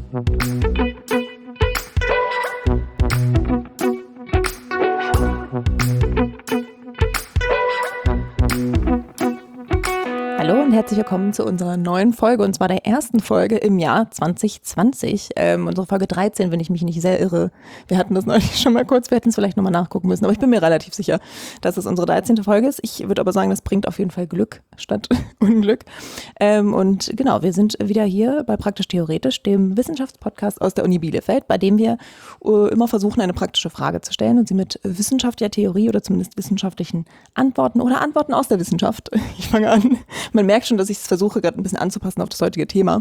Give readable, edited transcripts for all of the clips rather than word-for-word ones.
Hallo und herzlich willkommen zu unserer neuen Folge, und zwar der ersten Folge im Jahr 2020. Unsere Folge 13, wenn ich mich nicht sehr irre. Wir hatten das neulich schon mal kurz, wir hätten es vielleicht nochmal nachgucken müssen, aber ich bin mir relativ sicher, dass es unsere 13. Folge ist. Ich würde aber sagen, das bringt auf jeden Fall Glück statt Unglück. Und genau, wir sind wieder hier bei Praktisch Theoretisch, dem Wissenschaftspodcast aus der Uni Bielefeld, bei dem wir immer versuchen, eine praktische Frage zu stellen und sie mit Wissenschaft, ja Theorie oder zumindest wissenschaftlichen Antworten oder Antworten aus der Wissenschaft. Ich fange an. Man merkt schon, dass ich es versuche, gerade ein bisschen anzupassen auf das heutige Thema.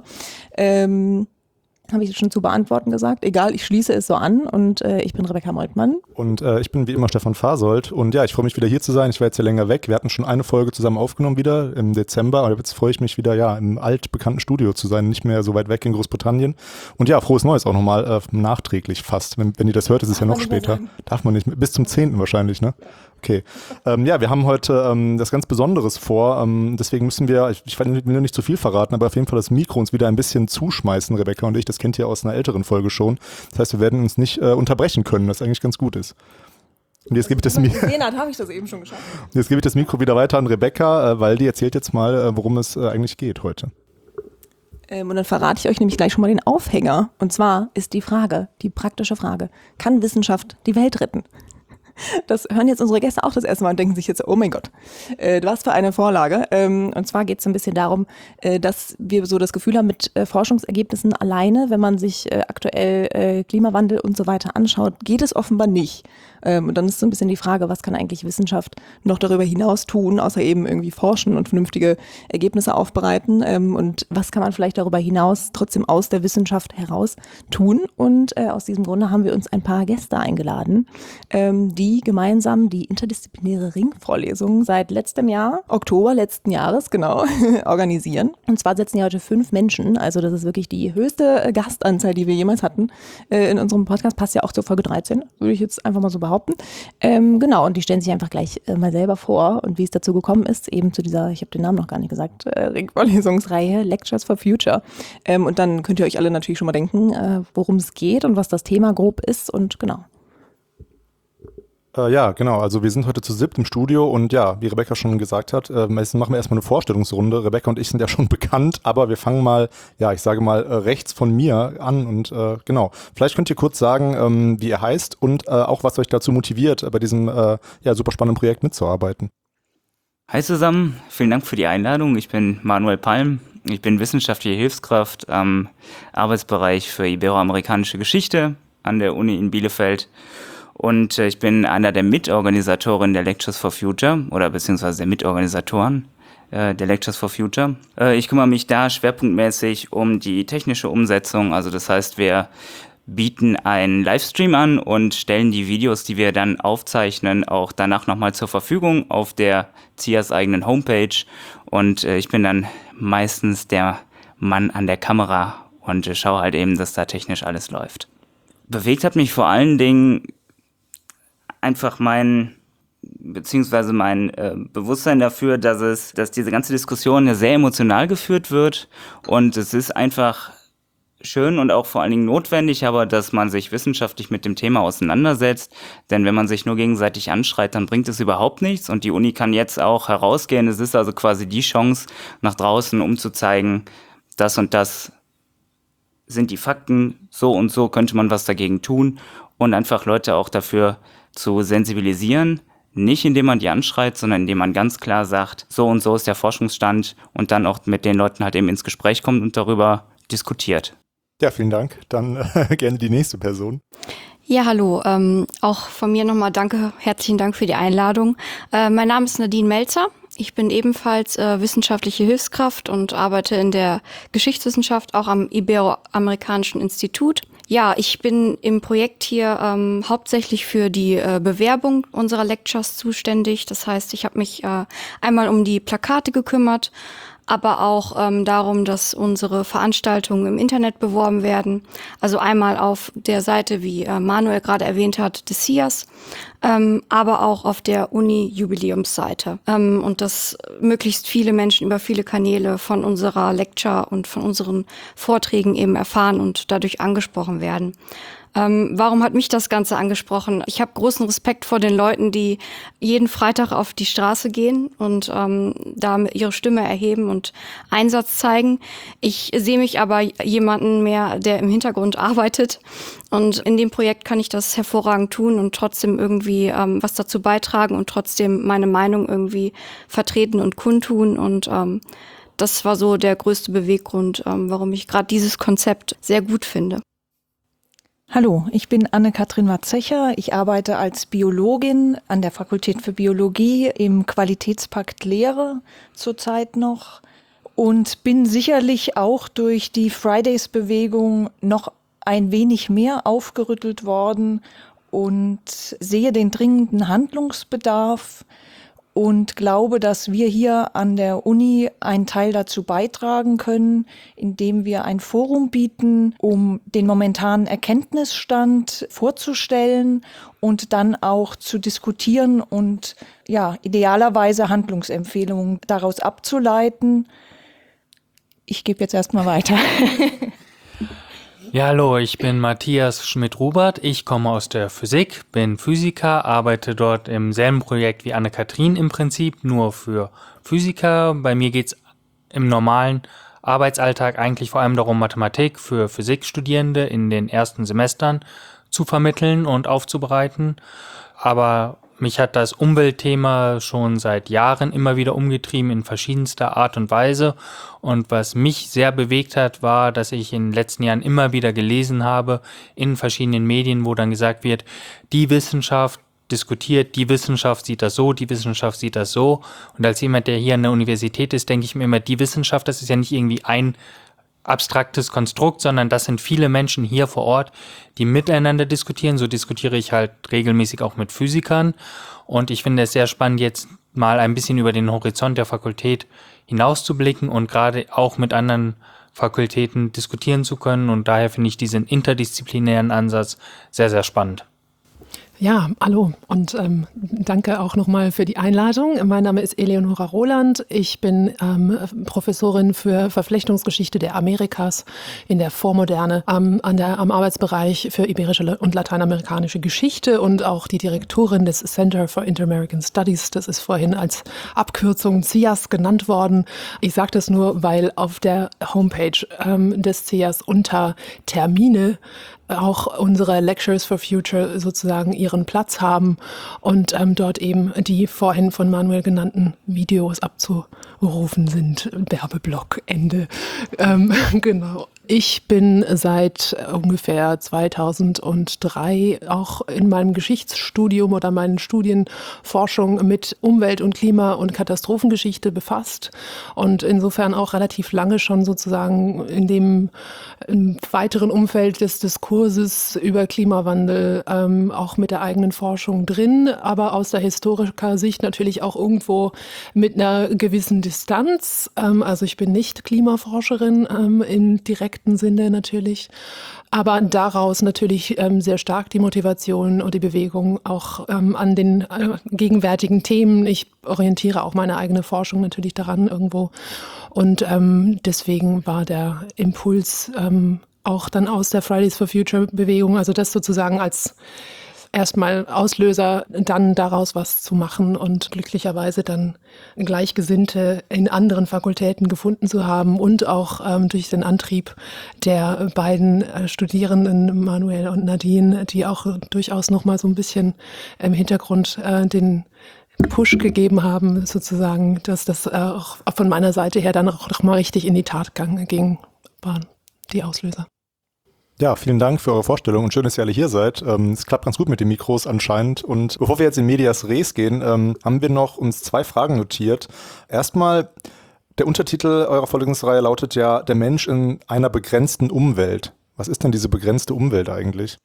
Habe ich schon zu beantworten gesagt. Egal, ich schließe es so an und ich bin Rebecca Moltmann. Und ich bin wie immer Stefan Fasold und ja, ich freue mich wieder hier zu sein. Ich war jetzt ja länger weg. Wir hatten schon eine Folge zusammen aufgenommen wieder im Dezember, aber jetzt freue ich mich wieder, ja, im altbekannten Studio zu sein, nicht mehr so weit weg in Großbritannien. Und ja, frohes Neues auch nochmal nachträglich fast. Wenn ihr das hört, ist es ja noch später. Darf man nicht, bis zum 10. wahrscheinlich, ne? Okay. Ja, wir haben heute das ganz Besonderes vor, deswegen müssen wir, ich will nur nicht zu viel verraten, aber auf jeden Fall das Mikro uns wieder ein bisschen zuschmeißen, Rebecca und ich, das kennt ihr aus einer älteren Folge schon. Das heißt, wir werden uns nicht unterbrechen können, was eigentlich ganz gut ist. Und jetzt gebe ich das habe ich das eben schon geschafft. Jetzt gebe ich das Mikro wieder weiter an Rebecca, weil die erzählt jetzt mal, worum es eigentlich geht heute. Und dann verrate ich euch nämlich gleich schon mal den Aufhänger. Und zwar ist die Frage, die praktische Frage, kann Wissenschaft die Welt retten? Das hören jetzt unsere Gäste auch das erste Mal und denken sich jetzt, oh mein Gott, was für eine Vorlage. Und zwar geht es ein bisschen darum, dass wir so das Gefühl haben, mit Forschungsergebnissen alleine, wenn man sich aktuell Klimawandel und so weiter anschaut, geht es offenbar nicht. Und dann ist so ein bisschen die Frage, was kann eigentlich Wissenschaft noch darüber hinaus tun, außer eben irgendwie forschen und vernünftige Ergebnisse aufbereiten. Und was kann man vielleicht darüber hinaus trotzdem aus der Wissenschaft heraus tun? Und aus diesem Grunde haben wir uns ein paar Gäste eingeladen, die gemeinsam die interdisziplinäre Ringvorlesung seit letztem Jahr, Oktober letzten Jahres, genau, organisieren. Und zwar setzen ja heute 5 Menschen, also das ist wirklich die höchste Gastanzahl, die wir jemals hatten in unserem Podcast, passt ja auch zur Folge 13, würde ich jetzt einfach mal so behaupten. Genau, und die stellen sich einfach gleich mal selber vor und wie es dazu gekommen ist, eben zu dieser, ich habe den Namen noch gar nicht gesagt, Ringvorlesungsreihe Lectures for Future. Und dann könnt ihr euch alle natürlich schon mal denken, worum es geht und was das Thema grob ist und genau. Ja, genau. Also wir sind heute zu 7 im Studio und ja, wie Rebecca schon gesagt hat, meistens machen wir erstmal eine Vorstellungsrunde. Rebecca und ich sind ja schon bekannt, aber wir fangen mal, ja, ich sage mal rechts von mir an und genau. Vielleicht könnt ihr kurz sagen, wie ihr heißt und auch, was euch dazu motiviert, bei diesem ja, super spannenden Projekt mitzuarbeiten. Hi zusammen, vielen Dank für die Einladung. Ich bin Manuel Palm. Ich bin wissenschaftliche Hilfskraft am Arbeitsbereich für iberoamerikanische Geschichte an der Uni in Bielefeld. Und ich bin einer der Mitorganisatoren der Lectures for Future oder beziehungsweise der Mitorganisatoren der Lectures for Future. Ich kümmere mich da schwerpunktmäßig um die technische Umsetzung. Also das heißt, wir bieten einen Livestream an und stellen die Videos, die wir dann aufzeichnen, auch danach nochmal zur Verfügung auf der CIAs eigenen Homepage. Und ich bin dann meistens der Mann an der Kamera und schaue halt eben, dass da technisch alles läuft. Bewegt hat mich vor allen Dingen einfach mein Bewusstsein dafür, dass diese ganze Diskussion sehr emotional geführt wird und es ist einfach schön und auch vor allen Dingen notwendig, aber dass man sich wissenschaftlich mit dem Thema auseinandersetzt, denn wenn man sich nur gegenseitig anschreit, dann bringt es überhaupt nichts und die Uni kann jetzt auch herausgehen, es ist also quasi die Chance nach draußen, um zu zeigen, das und das sind die Fakten, so und so könnte man was dagegen tun und einfach Leute auch dafür zu sensibilisieren, nicht indem man die anschreit, sondern indem man ganz klar sagt, so und so ist der Forschungsstand und dann auch mit den Leuten halt eben ins Gespräch kommt und darüber diskutiert. Ja, vielen Dank. Dann gerne die nächste Person. Ja, hallo. Auch von mir nochmal herzlichen Dank für die Einladung. Mein Name ist Nadine Melzer. Ich bin ebenfalls wissenschaftliche Hilfskraft und arbeite in der Geschichtswissenschaft, auch am Iberoamerikanischen Institut. Ja, ich bin im Projekt hier hauptsächlich für die Bewerbung unserer Lectures zuständig. Das heißt, ich habe mich einmal um die Plakate gekümmert, aber auch darum, dass unsere Veranstaltungen im Internet beworben werden. Also einmal auf der Seite, wie Manuel gerade erwähnt hat, des CIAS, aber auch auf der Uni-Jubiläumsseite. Und dass möglichst viele Menschen über viele Kanäle von unserer Lecture und von unseren Vorträgen eben erfahren und dadurch angesprochen werden. Warum hat mich das Ganze angesprochen? Ich habe großen Respekt vor den Leuten, die jeden Freitag auf die Straße gehen und da ihre Stimme erheben und Einsatz zeigen. Ich sehe mich aber jemanden mehr, der im Hintergrund arbeitet. Und in dem Projekt kann ich das hervorragend tun und trotzdem irgendwie was dazu beitragen und trotzdem meine Meinung irgendwie vertreten und kundtun. Und das war so der größte Beweggrund, warum ich gerade dieses Konzept sehr gut finde. Hallo, ich bin Anne-Kathrin Watzecher. Ich arbeite als Biologin an der Fakultät für Biologie im Qualitätspakt Lehre zurzeit noch und bin sicherlich auch durch die Fridays-Bewegung noch ein wenig mehr aufgerüttelt worden und sehe den dringenden Handlungsbedarf und glaube, dass wir hier an der Uni einen Teil dazu beitragen können, indem wir ein Forum bieten, um den momentanen Erkenntnisstand vorzustellen und dann auch zu diskutieren und ja, idealerweise Handlungsempfehlungen daraus abzuleiten. Ich gebe jetzt erstmal weiter. Ja, hallo, ich bin Matthias Schmidt-Rubert. Ich komme aus der Physik, bin Physiker, arbeite dort im selben Projekt wie Anne-Kathrin im Prinzip, nur für Physiker. Bei mir geht's im normalen Arbeitsalltag eigentlich vor allem darum, Mathematik für Physikstudierende in den ersten Semestern zu vermitteln und aufzubereiten. Aber mich hat das Umweltthema schon seit Jahren immer wieder umgetrieben in verschiedenster Art und Weise. Und was mich sehr bewegt hat, war, dass ich in den letzten Jahren immer wieder gelesen habe in verschiedenen Medien, wo dann gesagt wird, die Wissenschaft diskutiert, die Wissenschaft sieht das so, die Wissenschaft sieht das so. Und als jemand, der hier an der Universität ist, denke ich mir immer, die Wissenschaft, das ist ja nicht irgendwie ein abstraktes Konstrukt, sondern das sind viele Menschen hier vor Ort, die miteinander diskutieren. So diskutiere ich halt regelmäßig auch mit Physikern. Und ich finde es sehr spannend, jetzt mal ein bisschen über den Horizont der Fakultät hinauszublicken und gerade auch mit anderen Fakultäten diskutieren zu können. Und daher finde ich diesen interdisziplinären Ansatz sehr, sehr spannend. Ja, hallo und danke auch nochmal für die Einladung. Mein Name ist Eleonora Roland. Ich bin Professorin für Verflechtungsgeschichte der Amerikas in der Vormoderne am Arbeitsbereich für iberische und lateinamerikanische Geschichte und auch die Direktorin des Center for Inter-American Studies. Das ist vorhin als Abkürzung CIAS genannt worden. Ich sage das nur, weil auf der Homepage des CIAS unter Termine auch unsere Lectures for Future sozusagen ihren Platz haben und dort eben die vorhin von Manuel genannten Videos abzurufen sind. Werbeblock, Ende. Genau. Ich bin seit ungefähr 2003 auch in meinem Geschichtsstudium oder meinen Studienforschung mit Umwelt- und Klima- und Katastrophengeschichte befasst und insofern auch relativ lange schon sozusagen in dem weiteren Umfeld des Diskurses über Klimawandel auch mit der eigenen Forschung drin, aber aus der Historikersicht natürlich auch irgendwo mit einer gewissen Distanz. Also ich bin nicht Klimaforscherin im direkten Sinne natürlich, aber daraus natürlich sehr stark die Motivation und die Bewegung auch an den gegenwärtigen Themen. Ich orientiere auch meine eigene Forschung natürlich daran irgendwo und deswegen war der Impuls auch dann aus der Fridays for Future Bewegung, also das sozusagen als erstmal Auslöser, dann daraus was zu machen und glücklicherweise dann Gleichgesinnte in anderen Fakultäten gefunden zu haben und auch durch den Antrieb der beiden Studierenden, Manuel und Nadine, die auch durchaus nochmal so ein bisschen im Hintergrund den Push gegeben haben, sozusagen, dass das auch von meiner Seite her dann auch nochmal richtig in die Tat ging, waren die Auslöser. Ja, vielen Dank für eure Vorstellung und schön, dass ihr alle hier seid. Es klappt ganz gut mit den Mikros anscheinend. Und bevor wir jetzt in Medias Res gehen, haben wir noch uns 2 Fragen notiert. Erstmal, der Untertitel eurer Vorlesungsreihe lautet ja Der Mensch in einer begrenzten Umwelt. Was ist denn diese begrenzte Umwelt eigentlich?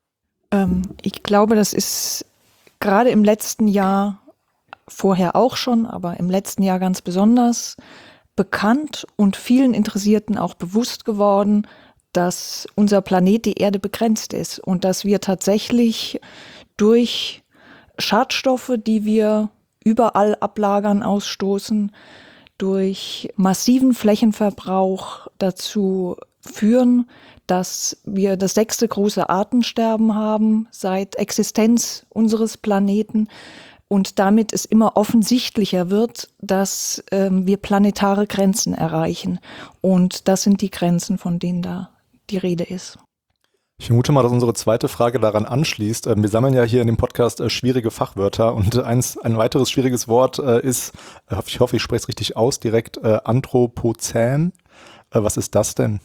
Ich glaube, das ist gerade im letzten Jahr, vorher auch schon, aber im letzten Jahr ganz besonders, bekannt und vielen Interessierten auch bewusst geworden, dass unser Planet, die Erde, begrenzt ist und dass wir tatsächlich durch Schadstoffe, die wir überall ablagern, ausstoßen, durch massiven Flächenverbrauch dazu führen, dass wir das 6. große Artensterben haben seit Existenz unseres Planeten und damit es immer offensichtlicher wird, dass wir planetare Grenzen erreichen. Und das sind die Grenzen, von denen da die Rede ist. Ich vermute mal, dass unsere zweite Frage daran anschließt. Wir sammeln ja hier in dem Podcast schwierige Fachwörter und ein weiteres schwieriges Wort ist, ich hoffe, ich spreche es richtig aus, direkt Anthropozän. Was ist das denn?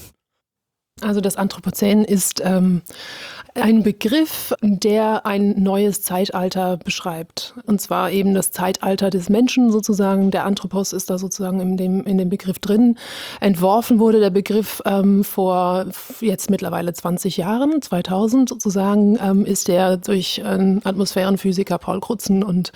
Also das Anthropozän ist ein Begriff, der ein neues Zeitalter beschreibt. Und zwar eben das Zeitalter des Menschen sozusagen. Der Anthropos ist da sozusagen in dem Begriff drin. Entworfen wurde der Begriff vor jetzt mittlerweile 20 Jahren, 2000 sozusagen, ist der durch einen Atmosphärenphysiker Paul Crutzen und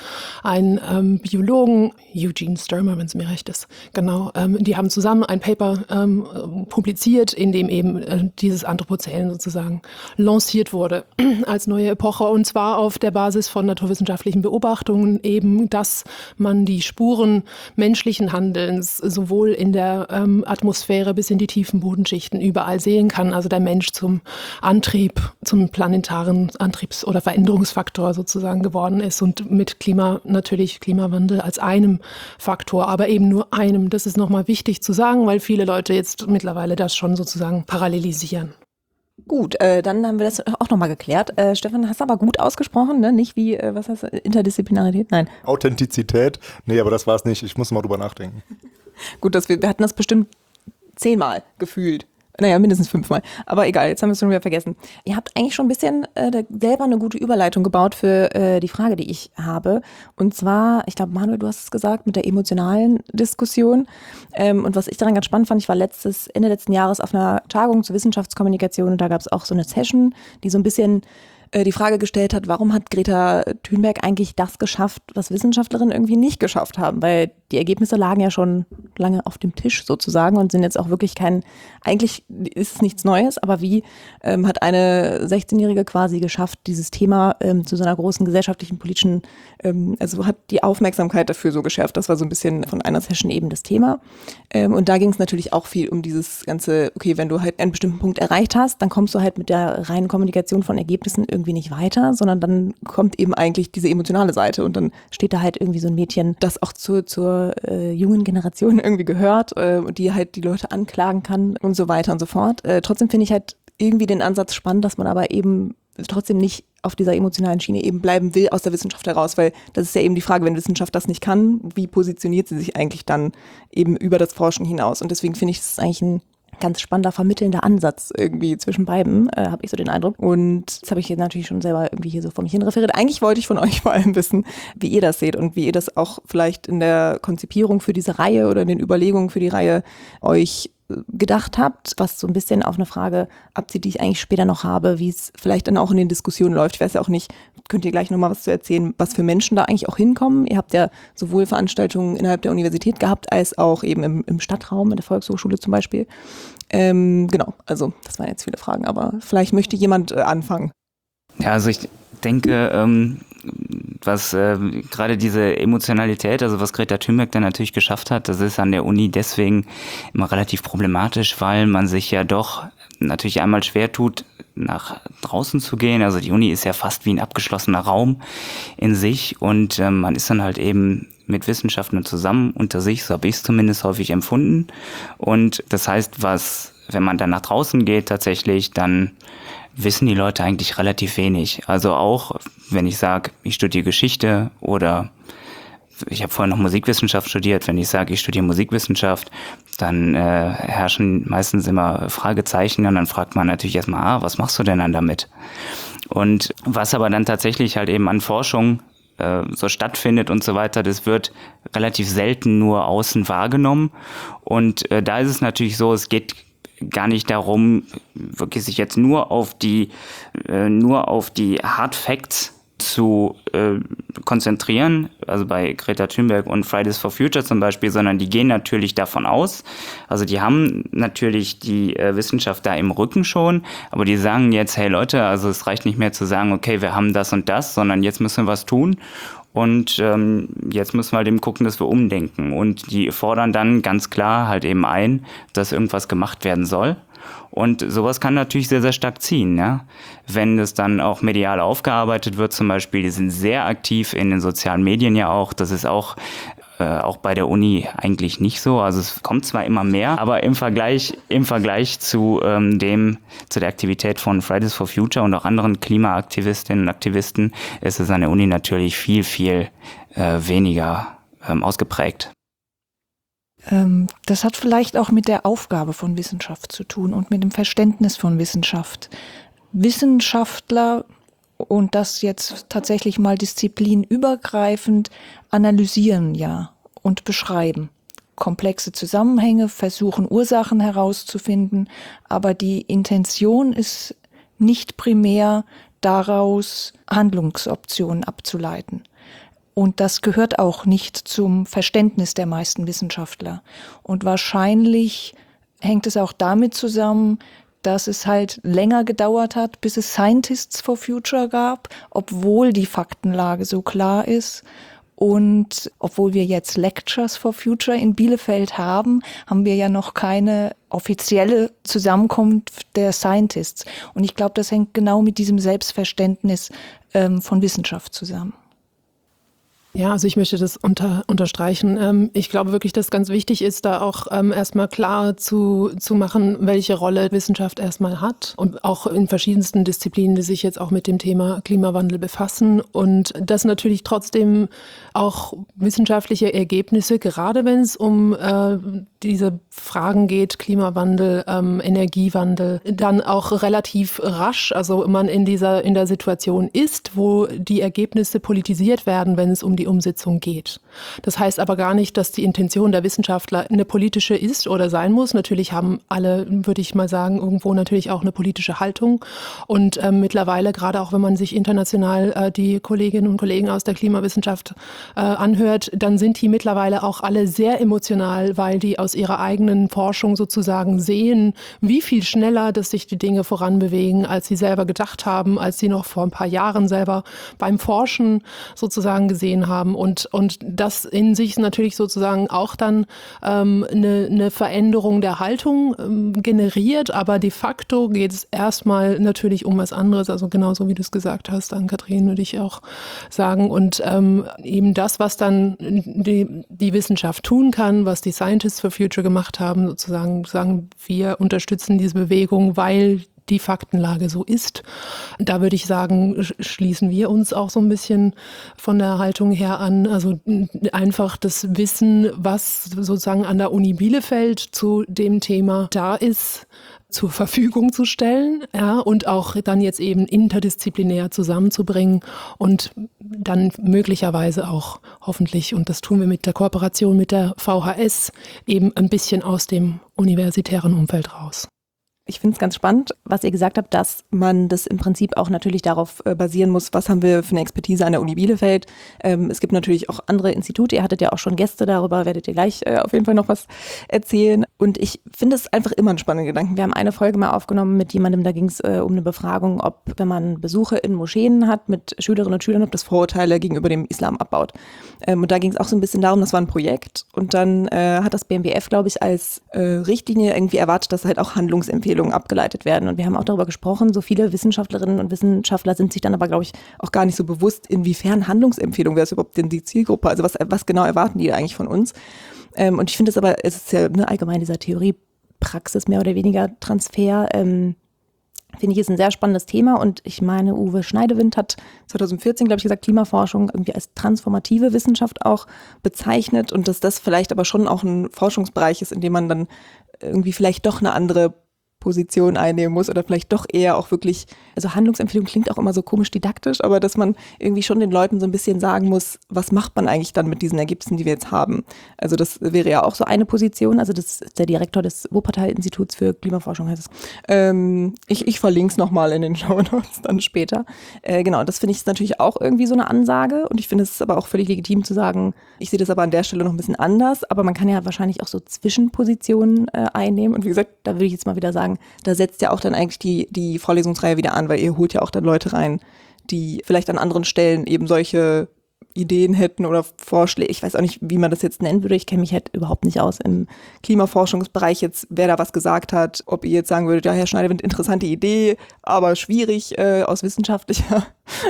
einen Biologen, Eugene Sturmer, wenn es mir recht ist, genau, die haben zusammen ein Paper publiziert, in dem eben dieses Anthropozän sozusagen lanciert wurde als neue Epoche, und zwar auf der Basis von naturwissenschaftlichen Beobachtungen eben, dass man die Spuren menschlichen Handelns sowohl in der Atmosphäre bis in die tiefen Bodenschichten überall sehen kann. Also der Mensch zum Antrieb, zum planetaren Antriebs- oder Veränderungsfaktor sozusagen geworden ist und mit Klimawandel als einem Faktor, aber eben nur einem. Das ist nochmal wichtig zu sagen, weil viele Leute jetzt mittlerweile das schon sozusagen parallelisieren. Gut, dann haben wir das auch nochmal geklärt. Stefan, hast du aber gut ausgesprochen, ne? Nicht wie, was heißt das, Interdisziplinarität? Nein. Authentizität? Nee, aber das war es nicht. Ich muss mal drüber nachdenken. Gut, wir hatten das bestimmt 10-mal gefühlt. Naja, mindestens 5-mal. Aber egal, jetzt haben wir es schon wieder vergessen. Ihr habt eigentlich schon ein bisschen selber eine gute Überleitung gebaut für die Frage, die ich habe. Und zwar, ich glaube, Manuel, du hast es gesagt, mit der emotionalen Diskussion. Und was ich daran ganz spannend fand, ich war Ende letzten Jahres auf einer Tagung zur Wissenschaftskommunikation und da gab es auch so eine Session, die so ein bisschen die Frage gestellt hat, warum hat Greta Thunberg eigentlich das geschafft, was Wissenschaftlerinnen irgendwie nicht geschafft haben? Weil die Ergebnisse lagen ja schon lange auf dem Tisch sozusagen und sind jetzt auch wirklich eigentlich ist es nichts Neues, aber wie hat eine 16-Jährige quasi geschafft, dieses Thema zu so einer großen gesellschaftlichen, politischen, also hat die Aufmerksamkeit dafür so geschärft. Das war so ein bisschen von einer Session eben das Thema. Und da ging es natürlich auch viel um dieses ganze, okay, wenn du halt einen bestimmten Punkt erreicht hast, dann kommst du halt mit der reinen Kommunikation von Ergebnissen irgendwie nicht weiter, sondern dann kommt eben eigentlich diese emotionale Seite und dann steht da halt irgendwie so ein Mädchen, das auch zur jungen Generation irgendwie gehört und die halt die Leute anklagen kann und so weiter und so fort. Trotzdem finde ich halt irgendwie den Ansatz spannend, dass man aber eben trotzdem nicht auf dieser emotionalen Schiene eben bleiben will aus der Wissenschaft heraus, weil das ist ja eben die Frage, wenn Wissenschaft das nicht kann, wie positioniert sie sich eigentlich dann eben über das Forschen hinaus? Und deswegen finde ich, das ist eigentlich ein ganz spannender, vermittelnder Ansatz irgendwie zwischen beiden, habe ich so den Eindruck. Und das habe ich jetzt natürlich schon selber irgendwie hier so vor mich hin referiert. Eigentlich wollte ich von euch vor allem wissen, wie ihr das seht und wie ihr das auch vielleicht in der Konzipierung für diese Reihe oder in den Überlegungen für die Reihe euch gedacht habt, was so ein bisschen auf eine Frage abzieht, die ich eigentlich später noch habe, wie es vielleicht dann auch in den Diskussionen läuft. Ich weiß ja auch nicht, könnt ihr gleich nochmal was zu erzählen, was für Menschen da eigentlich auch hinkommen. Ihr habt ja sowohl Veranstaltungen innerhalb der Universität gehabt, als auch eben im Stadtraum, in der Volkshochschule zum Beispiel. Genau, also das waren jetzt viele Fragen, aber vielleicht möchte jemand anfangen. Ja, also ich denke, was gerade diese Emotionalität, also was Greta Thunberg dann natürlich geschafft hat, das ist an der Uni deswegen immer relativ problematisch, weil man sich ja doch natürlich einmal schwer tut, nach draußen zu gehen. Also die Uni ist ja fast wie ein abgeschlossener Raum in sich und man ist dann halt eben mit Wissenschaftlern zusammen unter sich, so habe ich es zumindest häufig empfunden. Und das heißt, wenn man dann nach draußen geht tatsächlich, dann wissen die Leute eigentlich relativ wenig. Also auch, wenn ich sage, ich studiere Geschichte oder ich habe vorher noch Musikwissenschaft studiert, wenn ich sage, ich studiere Musikwissenschaft, dann herrschen meistens immer Fragezeichen und dann fragt man natürlich erstmal, was machst du denn dann damit? Und was aber dann tatsächlich halt eben an Forschung so stattfindet und so weiter, das wird relativ selten nur außen wahrgenommen. Und da ist es natürlich so, es geht gar nicht darum, wirklich sich jetzt nur auf die Hard Facts zu konzentrieren, also bei Greta Thunberg und Fridays for Future zum Beispiel, sondern die gehen natürlich davon aus, also die haben natürlich die Wissenschaft da im Rücken schon, aber die sagen jetzt, hey Leute, also es reicht nicht mehr zu sagen, okay, wir haben das und das, sondern jetzt müssen wir was tun. Und jetzt müssen wir halt eben gucken, dass wir umdenken. Und die fordern dann ganz klar halt eben ein, dass irgendwas gemacht werden soll. Und sowas kann natürlich sehr, sehr stark ziehen, ja. Wenn es dann auch medial aufgearbeitet wird zum Beispiel, die sind sehr aktiv in den sozialen Medien ja auch, das ist auch bei der Uni eigentlich nicht so. Also es kommt zwar immer mehr, aber im Vergleich zu der Aktivität von Fridays for Future und auch anderen Klimaaktivistinnen und Aktivisten ist es an der Uni natürlich viel, viel weniger ausgeprägt. Das hat vielleicht auch mit der Aufgabe von Wissenschaft zu tun und mit dem Verständnis von Wissenschaft. Wissenschaftler, und das jetzt tatsächlich mal disziplinübergreifend, analysieren ja und beschreiben komplexe Zusammenhänge, versuchen Ursachen herauszufinden, aber die Intention ist nicht primär daraus Handlungsoptionen abzuleiten. Und das gehört auch nicht zum Verständnis der meisten Wissenschaftler. Und wahrscheinlich hängt es auch damit zusammen, dass es halt länger gedauert hat, bis es Scientists for Future gab, obwohl die Faktenlage so klar ist. Und obwohl wir jetzt Lectures for Future in Bielefeld haben, haben wir ja noch keine offizielle Zusammenkunft der Scientists. Und ich glaube, das hängt genau mit diesem Selbstverständnis von Wissenschaft zusammen. Ja, also ich möchte das unterstreichen. Ich glaube wirklich, dass ganz wichtig ist, da auch erstmal klar zu machen, welche Rolle Wissenschaft erstmal hat und auch in verschiedensten Disziplinen, die sich jetzt auch mit dem Thema Klimawandel befassen und dass natürlich trotzdem auch wissenschaftliche Ergebnisse, gerade wenn es um diese Fragen geht, Klimawandel, Energiewandel, dann auch relativ rasch, also man in der Situation ist, wo die Ergebnisse politisiert werden, wenn es um die Umsetzung geht. Das heißt aber gar nicht, dass die Intention der Wissenschaftler eine politische ist oder sein muss. Natürlich haben alle, würde ich mal sagen, irgendwo natürlich auch eine politische Haltung. Und mittlerweile, gerade auch wenn man sich international die Kolleginnen und Kollegen aus der Klimawissenschaft anhört, dann sind die mittlerweile auch alle sehr emotional, weil die aus ihrer eigenen Forschung sozusagen sehen, wie viel schneller, dass sich die Dinge voranbewegen, als sie selber gedacht haben, als sie noch vor ein paar Jahren selber beim Forschen sozusagen gesehen haben und das in sich natürlich sozusagen auch dann eine Veränderung der Haltung generiert, aber de facto geht es erstmal natürlich um was anderes, also genauso wie du es gesagt hast, Ann-Kathrin, würde ich auch sagen und eben das, was dann die Wissenschaft tun kann, was die Scientists for Future gemacht haben, sozusagen sagen, wir unterstützen diese Bewegung, weil die Faktenlage so ist. Da würde ich sagen, schließen wir uns auch so ein bisschen von der Haltung her an. Also einfach das Wissen, was sozusagen an der Uni Bielefeld zu dem Thema da ist, zur Verfügung zu stellen, ja, und auch dann jetzt eben interdisziplinär zusammenzubringen und dann möglicherweise auch hoffentlich, und das tun wir mit der Kooperation mit der VHS, eben ein bisschen aus dem universitären Umfeld raus. Ich finde es ganz spannend, was ihr gesagt habt, dass man das im Prinzip auch natürlich darauf basieren muss, was haben wir für eine Expertise an der Uni Bielefeld. Es gibt natürlich auch andere Institute, ihr hattet ja auch schon Gäste, darüber werdet ihr gleich auf jeden Fall noch was erzählen. Und ich finde es einfach immer einen spannenden Gedanken. Wir haben eine Folge mal aufgenommen mit jemandem, da ging es um eine Befragung, ob, wenn man Besuche in Moscheen hat mit Schülerinnen und Schülern, ob das Vorurteile gegenüber dem Islam abbaut. Und da ging es auch so ein bisschen darum, das war ein Projekt. Und dann hat das BMBF, glaube ich, als Richtlinie irgendwie erwartet, dass halt auch Handlungsempfehlungen abgeleitet werden. Und wir haben auch darüber gesprochen, so viele Wissenschaftlerinnen und Wissenschaftler sind sich dann aber, glaube ich, auch gar nicht so bewusst, inwiefern Handlungsempfehlung wäre es überhaupt denn die Zielgruppe, also was genau erwarten die eigentlich von uns. Und ich finde es aber, es ist ja allgemein dieser Theorie-Praxis mehr oder weniger Transfer, finde ich, ist ein sehr spannendes Thema und ich meine, Uwe Schneidewind hat 2014, glaube ich, gesagt, Klimaforschung irgendwie als transformative Wissenschaft auch bezeichnet und dass das vielleicht aber schon auch ein Forschungsbereich ist, in dem man dann irgendwie vielleicht doch eine andere Position einnehmen muss oder vielleicht doch eher auch wirklich, also Handlungsempfehlung klingt auch immer so komisch didaktisch, aber dass man irgendwie schon den Leuten so ein bisschen sagen muss, was macht man eigentlich dann mit diesen Ergebnissen, die wir jetzt haben. Also das wäre ja auch so eine Position, also das ist der Direktor des Wuppertal-Instituts für Klimaforschung heißt es. Ich verlinke es nochmal in den Shownotes dann später. Genau, das finde ich natürlich auch irgendwie so eine Ansage und ich finde es aber auch völlig legitim zu sagen, ich sehe das aber an der Stelle noch ein bisschen anders, aber man kann ja wahrscheinlich auch so Zwischenpositionen einnehmen und wie gesagt, da würde ich jetzt mal wieder sagen, da setzt ja auch dann eigentlich die Vorlesungsreihe wieder an, weil ihr holt ja auch dann Leute rein, die vielleicht an anderen Stellen eben solche Ideen hätten oder Vorschläge. Ich weiß auch nicht, wie man das jetzt nennen würde. Ich kenne mich halt überhaupt nicht aus im Klimaforschungsbereich jetzt, wer da was gesagt hat. Ob ihr jetzt sagen würdet, ja, Herr Schneiderwind, interessante Idee, aber schwierig aus wissenschaftlicher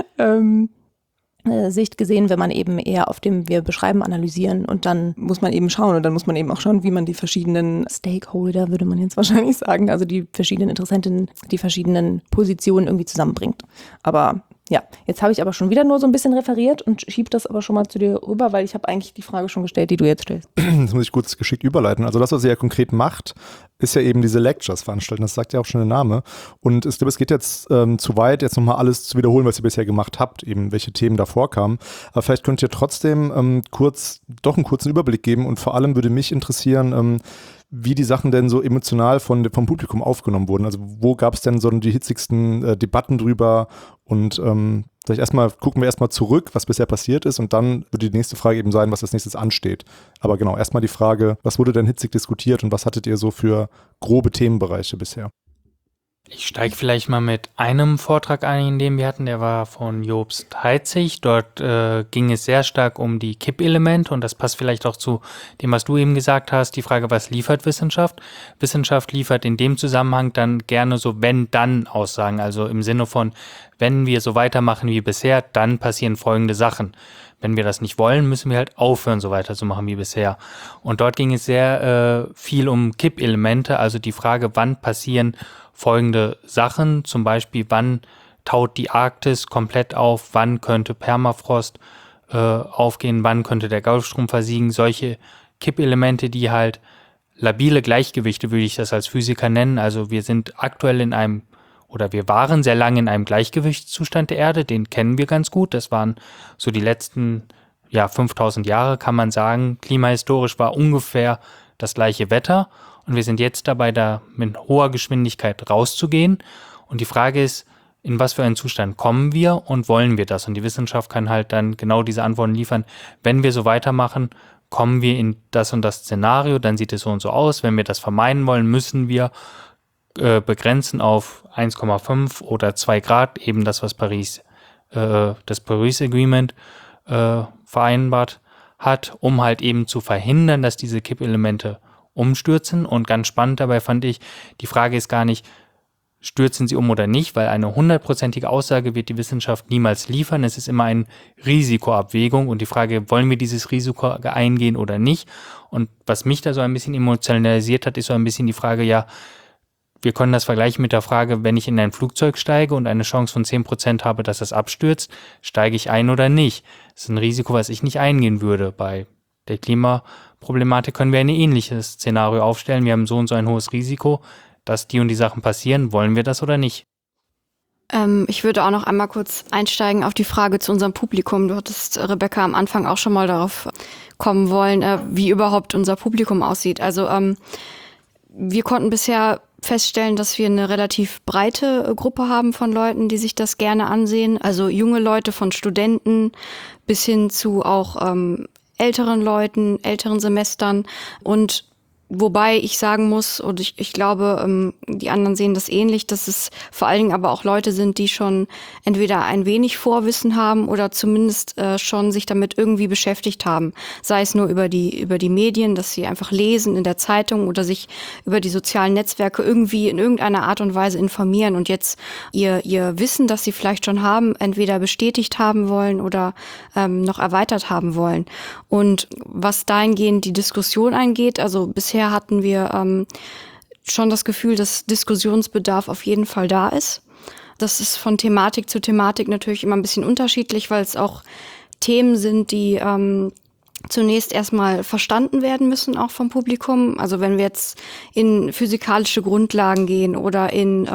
Sicht gesehen, wenn man eben eher auf dem wir beschreiben, analysieren und dann muss man eben schauen und dann muss man eben auch schauen, wie man die verschiedenen Stakeholder, würde man jetzt wahrscheinlich sagen, also die verschiedenen Interessenten, die verschiedenen Positionen irgendwie zusammenbringt. Aber ja, jetzt habe ich aber schon wieder nur so ein bisschen referiert und schiebe das aber schon mal zu dir rüber, weil ich habe eigentlich die Frage schon gestellt, die du jetzt stellst. Das muss ich kurz geschickt überleiten. Also das, was ihr ja konkret macht, ist ja eben diese Lectures veranstalten. Das sagt ja auch schon der Name. Und ich glaube, es geht jetzt zu weit, jetzt nochmal alles zu wiederholen, was ihr bisher gemacht habt, eben welche Themen da vorkamen. Aber vielleicht könnt ihr trotzdem einen kurzen Überblick geben und vor allem würde mich interessieren, wie die Sachen denn so emotional vom Publikum aufgenommen wurden. Also wo gab es denn so die hitzigsten Debatten drüber und vielleicht gucken wir erstmal zurück, was bisher passiert ist und dann würde die nächste Frage eben sein, was als nächstes ansteht. Aber genau, erstmal die Frage, was wurde denn hitzig diskutiert und was hattet ihr so für grobe Themenbereiche bisher? Ich steige vielleicht mal mit einem Vortrag ein, den wir hatten, der war von Jobst Heitzig. Dort ging es sehr stark um die Kippelemente und das passt vielleicht auch zu dem, was du eben gesagt hast, die Frage, was liefert Wissenschaft? Wissenschaft liefert in dem Zusammenhang dann gerne so Wenn-Dann-Aussagen, also im Sinne von, wenn wir so weitermachen wie bisher, dann passieren folgende Sachen. Wenn wir das nicht wollen, müssen wir halt aufhören, so weiterzumachen wie bisher. Und dort ging es sehr viel um Kippelemente, also die Frage, wann passieren folgende Sachen, zum Beispiel, wann taut die Arktis komplett auf, wann könnte Permafrost aufgehen, wann könnte der Golfstrom versiegen, solche Kippelemente, die halt labile Gleichgewichte, würde ich das als Physiker nennen, also wir sind aktuell wir waren sehr lange in einem Gleichgewichtszustand der Erde, den kennen wir ganz gut, das waren so die letzten 5000 Jahre, kann man sagen, klimahistorisch war ungefähr das gleiche Wetter und wir sind jetzt dabei, da mit hoher Geschwindigkeit rauszugehen und die Frage ist, in was für einen Zustand kommen wir und wollen wir das? Und die Wissenschaft kann halt dann genau diese Antworten liefern, wenn wir so weitermachen, kommen wir in das und das Szenario, dann sieht es so und so aus, wenn wir das vermeiden wollen, müssen wir begrenzen auf 1,5 oder 2 Grad, eben das, was das Paris Agreement vereinbart hat, um halt eben zu verhindern, dass diese Kippelemente umstürzen. Und ganz spannend dabei fand ich, die Frage ist gar nicht, stürzen sie um oder nicht, weil eine 100%ige Aussage wird die Wissenschaft niemals liefern. Es ist immer eine Risikoabwägung und die Frage, wollen wir dieses Risiko eingehen oder nicht? Und was mich da so ein bisschen emotionalisiert hat, ist so ein bisschen die Frage, wir können das vergleichen mit der Frage, wenn ich in ein Flugzeug steige und eine Chance von 10% habe, dass es abstürzt, steige ich ein oder nicht? Das ist ein Risiko, was ich nicht eingehen würde. Bei der Klimaproblematik können wir ein ähnliches Szenario aufstellen. Wir haben so und so ein hohes Risiko, dass die und die Sachen passieren. Wollen wir das oder nicht? Ich würde auch noch einmal kurz einsteigen auf die Frage zu unserem Publikum. Du hattest, Rebecca, am Anfang auch schon mal darauf kommen wollen, wie überhaupt unser Publikum aussieht. Also wir konnten bisher feststellen, dass wir eine relativ breite Gruppe haben von Leuten, die sich das gerne ansehen. Also junge Leute von Studenten bis hin zu auch älteren Leuten, älteren Semestern. Und wobei ich sagen muss, und ich glaube, die anderen sehen das ähnlich, dass es vor allen Dingen aber auch Leute sind, die schon entweder ein wenig Vorwissen haben oder zumindest schon sich damit irgendwie beschäftigt haben. Sei es nur über die Medien, dass sie einfach lesen in der Zeitung oder sich über die sozialen Netzwerke irgendwie in irgendeiner Art und Weise informieren und jetzt ihr Wissen, das sie vielleicht schon haben, entweder bestätigt haben wollen oder noch erweitert haben wollen. Und was dahingehend die Diskussion angeht, also bisher hatten wir schon das Gefühl, dass Diskussionsbedarf auf jeden Fall da ist. Das ist von Thematik zu Thematik natürlich immer ein bisschen unterschiedlich, weil es auch Themen sind, die zunächst erstmal verstanden werden müssen, auch vom Publikum. Also wenn wir jetzt in physikalische Grundlagen gehen oder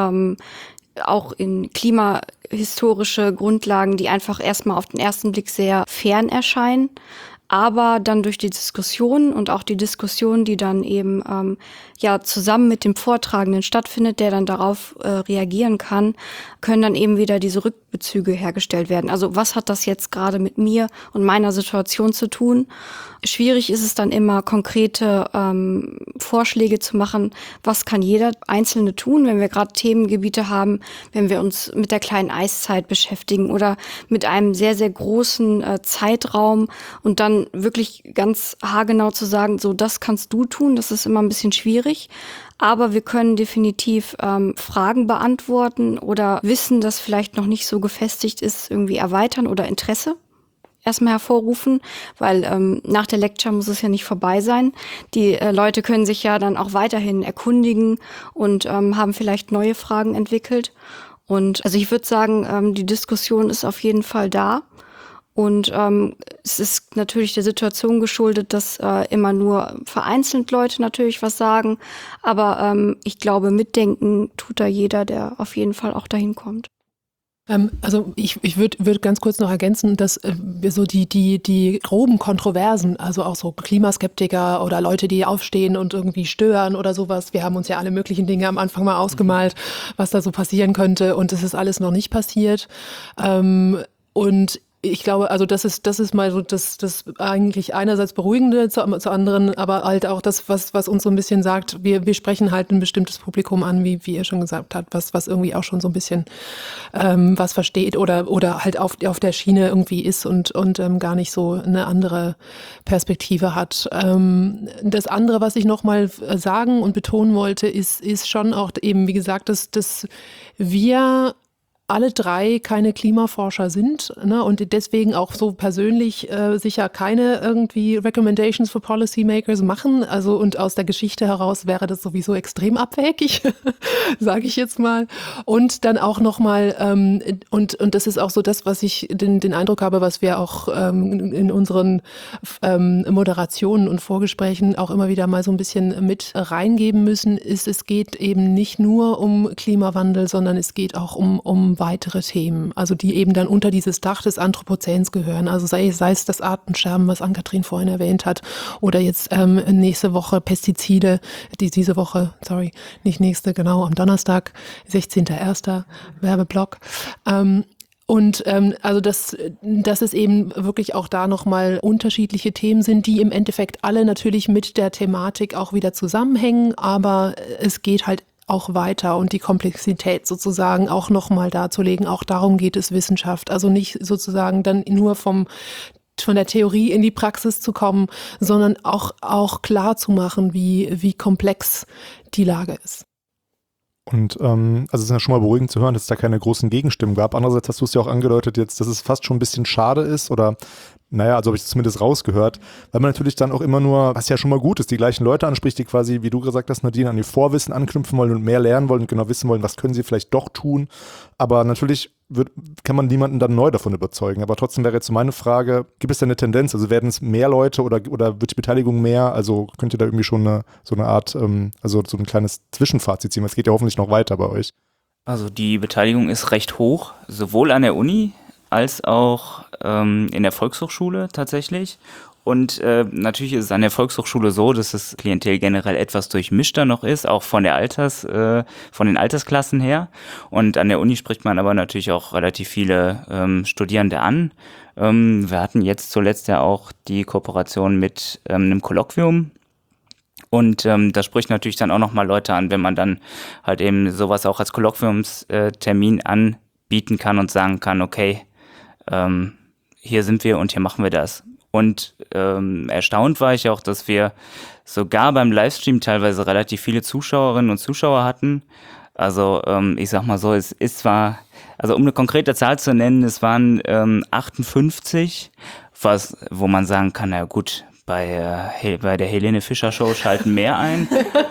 auch in klimahistorische Grundlagen, die einfach erstmal auf den ersten Blick sehr fern erscheinen, aber dann durch die Diskussion und auch die Diskussion, die dann eben zusammen mit dem Vortragenden stattfindet, der dann darauf reagieren kann, können dann eben wieder diese Rückbezüge hergestellt werden. Also was hat das jetzt gerade mit mir und meiner Situation zu tun? Schwierig ist es dann immer, konkrete Vorschläge zu machen, was kann jeder Einzelne tun, wenn wir gerade Themengebiete haben, wenn wir uns mit der kleinen Eiszeit beschäftigen oder mit einem sehr, sehr großen Zeitraum und dann wirklich ganz haargenau zu sagen, so das kannst du tun, das ist immer ein bisschen schwierig. Aber wir können definitiv Fragen beantworten oder Wissen, das vielleicht noch nicht so gefestigt ist, irgendwie erweitern oder Interesse erstmal hervorrufen, weil nach der Lecture muss es ja nicht vorbei sein. Die Leute können sich ja dann auch weiterhin erkundigen und haben vielleicht neue Fragen entwickelt. Und also ich würde sagen, die Diskussion ist auf jeden Fall da. Und es ist natürlich der Situation geschuldet, dass immer nur vereinzelt Leute natürlich was sagen. Aber ich glaube, mitdenken tut da jeder, der auf jeden Fall auch dahin kommt. Also ich würde ganz kurz noch ergänzen, dass wir so die groben Kontroversen, also auch so Klimaskeptiker oder Leute, die aufstehen und irgendwie stören oder sowas, wir haben uns ja alle möglichen Dinge am Anfang mal ausgemalt, was da so passieren könnte, und es ist alles noch nicht passiert. Und ich glaube, also das ist mal so das eigentlich einerseits Beruhigende, zur anderen, aber halt auch das, was uns so ein bisschen sagt, wir sprechen halt ein bestimmtes Publikum an, wie ihr schon gesagt habt, was irgendwie auch schon so ein bisschen was versteht oder halt auf der Schiene irgendwie ist und gar nicht so eine andere Perspektive hat. Das andere, was ich nochmal sagen und betonen wollte, ist schon auch eben, wie gesagt, dass wir alle drei keine Klimaforscher sind, ne, und deswegen auch so persönlich sicher keine irgendwie Recommendations for Policymakers machen. Also und aus der Geschichte heraus wäre das sowieso extrem abwegig, sage ich jetzt mal. Und dann auch nochmal, und das ist auch so das, was ich den Eindruck habe, was wir auch in unseren Moderationen und Vorgesprächen auch immer wieder mal so ein bisschen mit reingeben müssen, ist, es geht eben nicht nur um Klimawandel, sondern es geht auch um weitere Themen, also die eben dann unter dieses Dach des Anthropozäns gehören, also sei es das Artensterben, was Ann-Kathrin vorhin erwähnt hat, oder jetzt nächste Woche Pestizide, diese Woche, nicht nächste, genau, am Donnerstag, 16.01. Werbeblock. Also dass es eben wirklich auch da nochmal unterschiedliche Themen sind, die im Endeffekt alle natürlich mit der Thematik auch wieder zusammenhängen, aber es geht halt auch weiter und die Komplexität sozusagen auch nochmal darzulegen. Auch darum geht es Wissenschaft. Also nicht sozusagen dann nur von der Theorie in die Praxis zu kommen, sondern auch klar zu machen, wie komplex die Lage ist. Und also es ist ja schon mal beruhigend zu hören, dass es da keine großen Gegenstimmen gab. Andererseits hast du es ja auch angedeutet jetzt, dass es fast schon ein bisschen schade ist oder naja, also habe ich es zumindest rausgehört, weil man natürlich dann auch immer nur, was ja schon mal gut ist, die gleichen Leute anspricht, die quasi, wie du gesagt hast, Nadine, an ihr Vorwissen anknüpfen wollen und mehr lernen wollen und genau wissen wollen, was können sie vielleicht doch tun. Aber natürlich kann man niemanden dann neu davon überzeugen. Aber trotzdem wäre jetzt so meine Frage, gibt es da eine Tendenz? Also werden es mehr Leute oder wird die Beteiligung mehr? Also könnt ihr da irgendwie schon so eine Art, also so ein kleines Zwischenfazit ziehen? Es geht ja hoffentlich noch weiter bei euch. Also die Beteiligung ist recht hoch, sowohl an der Uni als auch in der Volkshochschule tatsächlich. Und natürlich ist es an der Volkshochschule so, dass das Klientel generell etwas durchmischter noch ist, auch von den Altersklassen her. Und an der Uni spricht man aber natürlich auch relativ viele Studierende an. Wir hatten jetzt zuletzt ja auch die Kooperation mit einem Kolloquium. Und das spricht natürlich dann auch nochmal Leute an, wenn man dann halt eben sowas auch als Kolloquiumstermin anbieten kann und sagen kann, okay, hier sind wir und hier machen wir das. Und erstaunt war ich auch, dass wir sogar beim Livestream teilweise relativ viele Zuschauerinnen und Zuschauer hatten. Also ich sag mal so, es ist zwar, also um eine konkrete Zahl zu nennen, es waren 58, wo man sagen kann, na gut, Bei der Helene Fischer Show schalten mehr ein.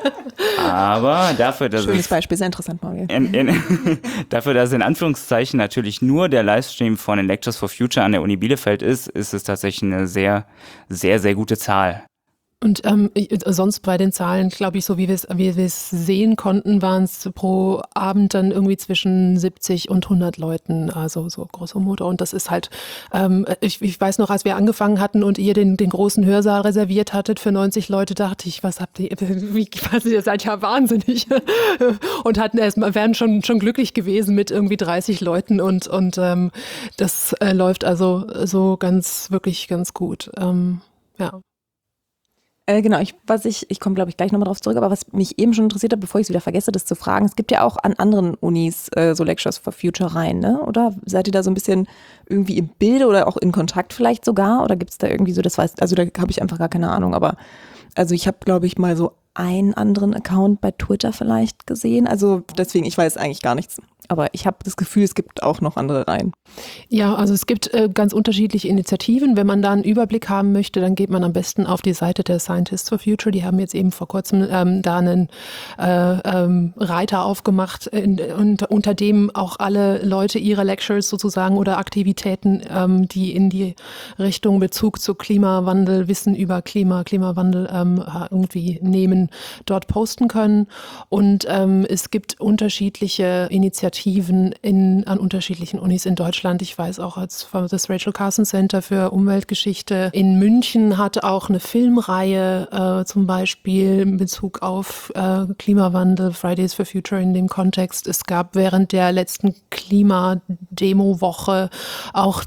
Aber dafür, dass Schönes Beispiel, sehr interessant, Mario. Dafür, dass in Anführungszeichen natürlich nur der Livestream von den Lectures for Future an der Uni Bielefeld ist es tatsächlich eine sehr, sehr, sehr gute Zahl. Und sonst bei den Zahlen, glaube ich, so wie wir es sehen konnten, waren es pro Abend dann irgendwie zwischen 70 und 100 Leuten, also so grosso modo. Und das ist halt, ich weiß noch, als wir angefangen hatten und ihr den großen Hörsaal reserviert hattet für 90 Leute, dachte ich, was habt ihr, ihr seid ja wahnsinnig. Und wären schon glücklich gewesen mit irgendwie 30 Leuten und das läuft also so wirklich ganz gut. Ja. Genau, ich komme, glaube ich, gleich nochmal drauf zurück, aber was mich eben schon interessiert hat, bevor ich es wieder vergesse, das zu fragen, es gibt ja auch an anderen Unis so Lectures for Future Reihen, ne? Oder seid ihr da so ein bisschen irgendwie im Bilde oder auch in Kontakt vielleicht sogar? Oder gibt es da irgendwie so, da habe ich einfach gar keine Ahnung, aber also ich habe, glaube ich, mal so einen anderen Account bei Twitter vielleicht gesehen, also deswegen, ich weiß eigentlich gar nichts. Aber ich habe das Gefühl, es gibt auch noch andere Reihen. Ja, also es gibt ganz unterschiedliche Initiativen. Wenn man da einen Überblick haben möchte, dann geht man am besten auf die Seite der Scientists for Future. Die haben jetzt eben vor kurzem da einen Reiter aufgemacht, unter dem auch alle Leute ihre Lectures sozusagen oder Aktivitäten, die in die Richtung Bezug zu Klimawandel, Wissen über Klimawandel irgendwie nehmen, dort posten können. Und es gibt unterschiedliche Initiativen an unterschiedlichen Unis in Deutschland. Ich weiß auch, das Rachel Carson Center für Umweltgeschichte in München hat auch eine Filmreihe zum Beispiel in Bezug auf Klimawandel, Fridays for Future in dem Kontext. Es gab während der letzten Klimademo-Woche auch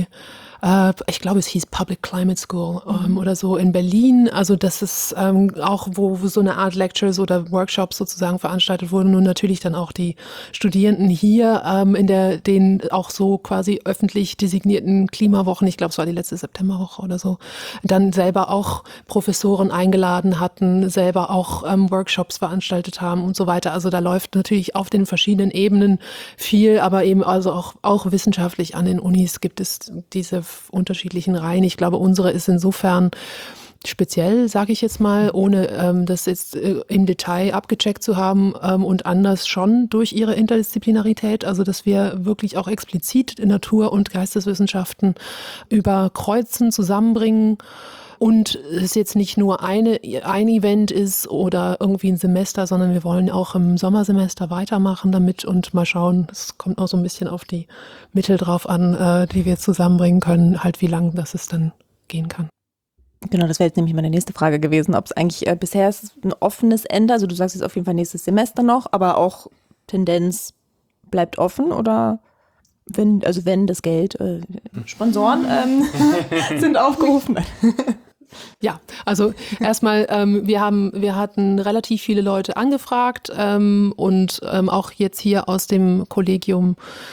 ich glaube, es hieß Public Climate School oder so in Berlin. Also das ist auch, wo so eine Art Lectures oder Workshops sozusagen veranstaltet wurden und natürlich dann auch die Studierenden hier in den auch so quasi öffentlich designierten Klimawochen, ich glaube, es war die letzte Septemberwoche oder so, dann selber auch Professoren eingeladen hatten, selber auch Workshops veranstaltet haben und so weiter. Also da läuft natürlich auf den verschiedenen Ebenen viel, aber eben also auch wissenschaftlich an den Unis gibt es diese unterschiedlichen Reihen. Ich glaube, unsere ist insofern speziell, sage ich jetzt mal, ohne das jetzt im Detail abgecheckt zu haben und anders schon durch ihre Interdisziplinarität, also dass wir wirklich auch explizit Natur- und Geisteswissenschaften überkreuzen, zusammenbringen. Und es jetzt nicht nur ein Event ist oder irgendwie ein Semester, sondern wir wollen auch im Sommersemester weitermachen damit und mal schauen, es kommt auch so ein bisschen auf die Mittel drauf an, die wir zusammenbringen können, halt wie lang das es dann gehen kann. Genau, das wäre jetzt nämlich meine nächste Frage gewesen, ob es eigentlich bisher ist ein offenes Ende, also du sagst jetzt auf jeden Fall nächstes Semester noch, aber auch Tendenz bleibt offen oder wenn das Geld, Sponsoren sind aufgerufen. Ja, also erstmal, wir hatten relativ viele Leute angefragt und auch jetzt hier aus dem Kollegium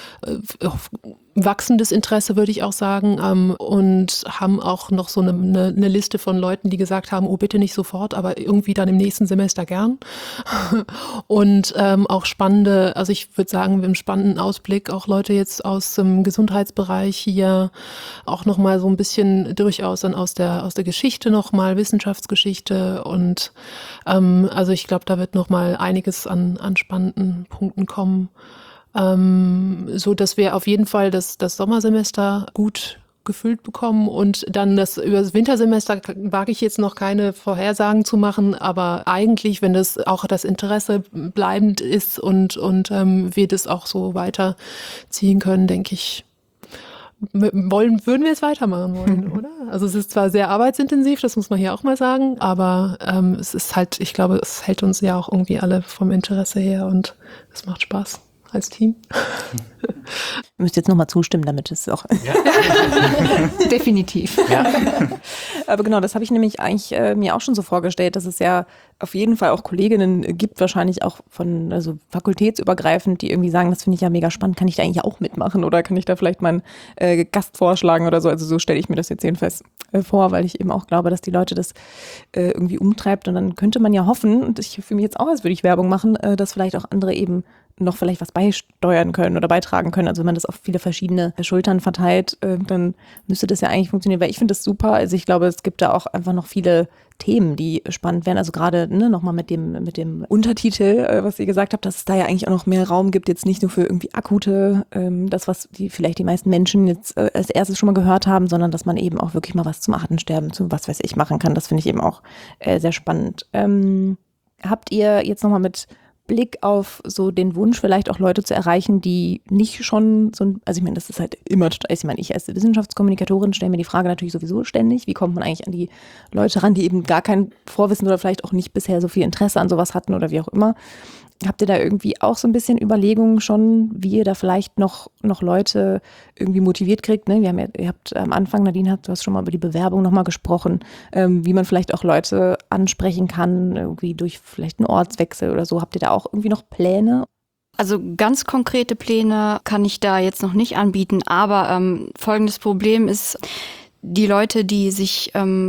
wachsendes Interesse, würde ich auch sagen, und haben auch noch so eine Liste von Leuten, die gesagt haben, oh bitte nicht sofort, aber irgendwie dann im nächsten Semester gern. Und auch spannende, also ich würde sagen, wir haben einen spannenden Ausblick, auch Leute jetzt aus dem Gesundheitsbereich hier, auch nochmal so ein bisschen durchaus dann aus der Geschichte nochmal, Wissenschaftsgeschichte und also ich glaube, da wird nochmal einiges an spannenden Punkten kommen. So dass wir auf jeden Fall das Sommersemester gut gefüllt bekommen und dann über das Wintersemester wage ich jetzt noch keine Vorhersagen zu machen, aber eigentlich, wenn das auch das Interesse bleibend ist und wir das auch so weiterziehen können, denke ich, würden wir es weitermachen wollen, oder? Also es ist zwar sehr arbeitsintensiv, das muss man hier auch mal sagen, aber es ist halt, ich glaube, es hält uns ja auch irgendwie alle vom Interesse her und es macht Spaß als Team. Ihr müsst jetzt nochmal zustimmen, damit es auch... Ja. Definitiv. Ja. Aber genau, das habe ich nämlich eigentlich mir auch schon so vorgestellt, dass es ja auf jeden Fall auch Kolleginnen gibt, wahrscheinlich auch also fakultätsübergreifend, die irgendwie sagen, das finde ich ja mega spannend, kann ich da eigentlich auch mitmachen oder kann ich da vielleicht mal einen Gast vorschlagen oder so. Also so stelle ich mir das jetzt jedenfalls vor, weil ich eben auch glaube, dass die Leute das irgendwie umtreibt und dann könnte man ja hoffen, und ich fühle mich jetzt auch, als würde ich Werbung machen, dass vielleicht auch andere eben noch vielleicht was beisteuern können oder beitragen können. Also wenn man das auf viele verschiedene Schultern verteilt, dann müsste das ja eigentlich funktionieren, weil ich finde das super. Also ich glaube, es gibt da auch einfach noch viele Themen, die spannend wären. Also gerade nochmal mit dem Untertitel, was ihr gesagt habt, dass es da ja eigentlich auch noch mehr Raum gibt, jetzt nicht nur für irgendwie akute, das, was vielleicht die meisten Menschen jetzt als erstes schon mal gehört haben, sondern dass man eben auch wirklich mal was zum Artensterben, zu was weiß ich, machen kann. Das finde ich eben auch sehr spannend. Habt ihr jetzt nochmal mit Blick auf so den Wunsch, vielleicht auch Leute zu erreichen, die nicht schon so, also ich meine, das ist halt immer, ich als Wissenschaftskommunikatorin stelle mir die Frage natürlich sowieso ständig, wie kommt man eigentlich an die Leute ran, die eben gar kein Vorwissen oder vielleicht auch nicht bisher so viel Interesse an sowas hatten oder wie auch immer. Habt ihr da irgendwie auch so ein bisschen Überlegungen schon, wie ihr da vielleicht noch Leute irgendwie motiviert kriegt? Ne? Ihr habt am Anfang, Nadine, du hast schon mal über die Bewerbung nochmal gesprochen, wie man vielleicht auch Leute ansprechen kann, irgendwie durch vielleicht einen Ortswechsel oder so. Habt ihr da auch irgendwie noch Pläne? Also ganz konkrete Pläne kann ich da jetzt noch nicht anbieten, aber folgendes Problem ist, die Leute, die sich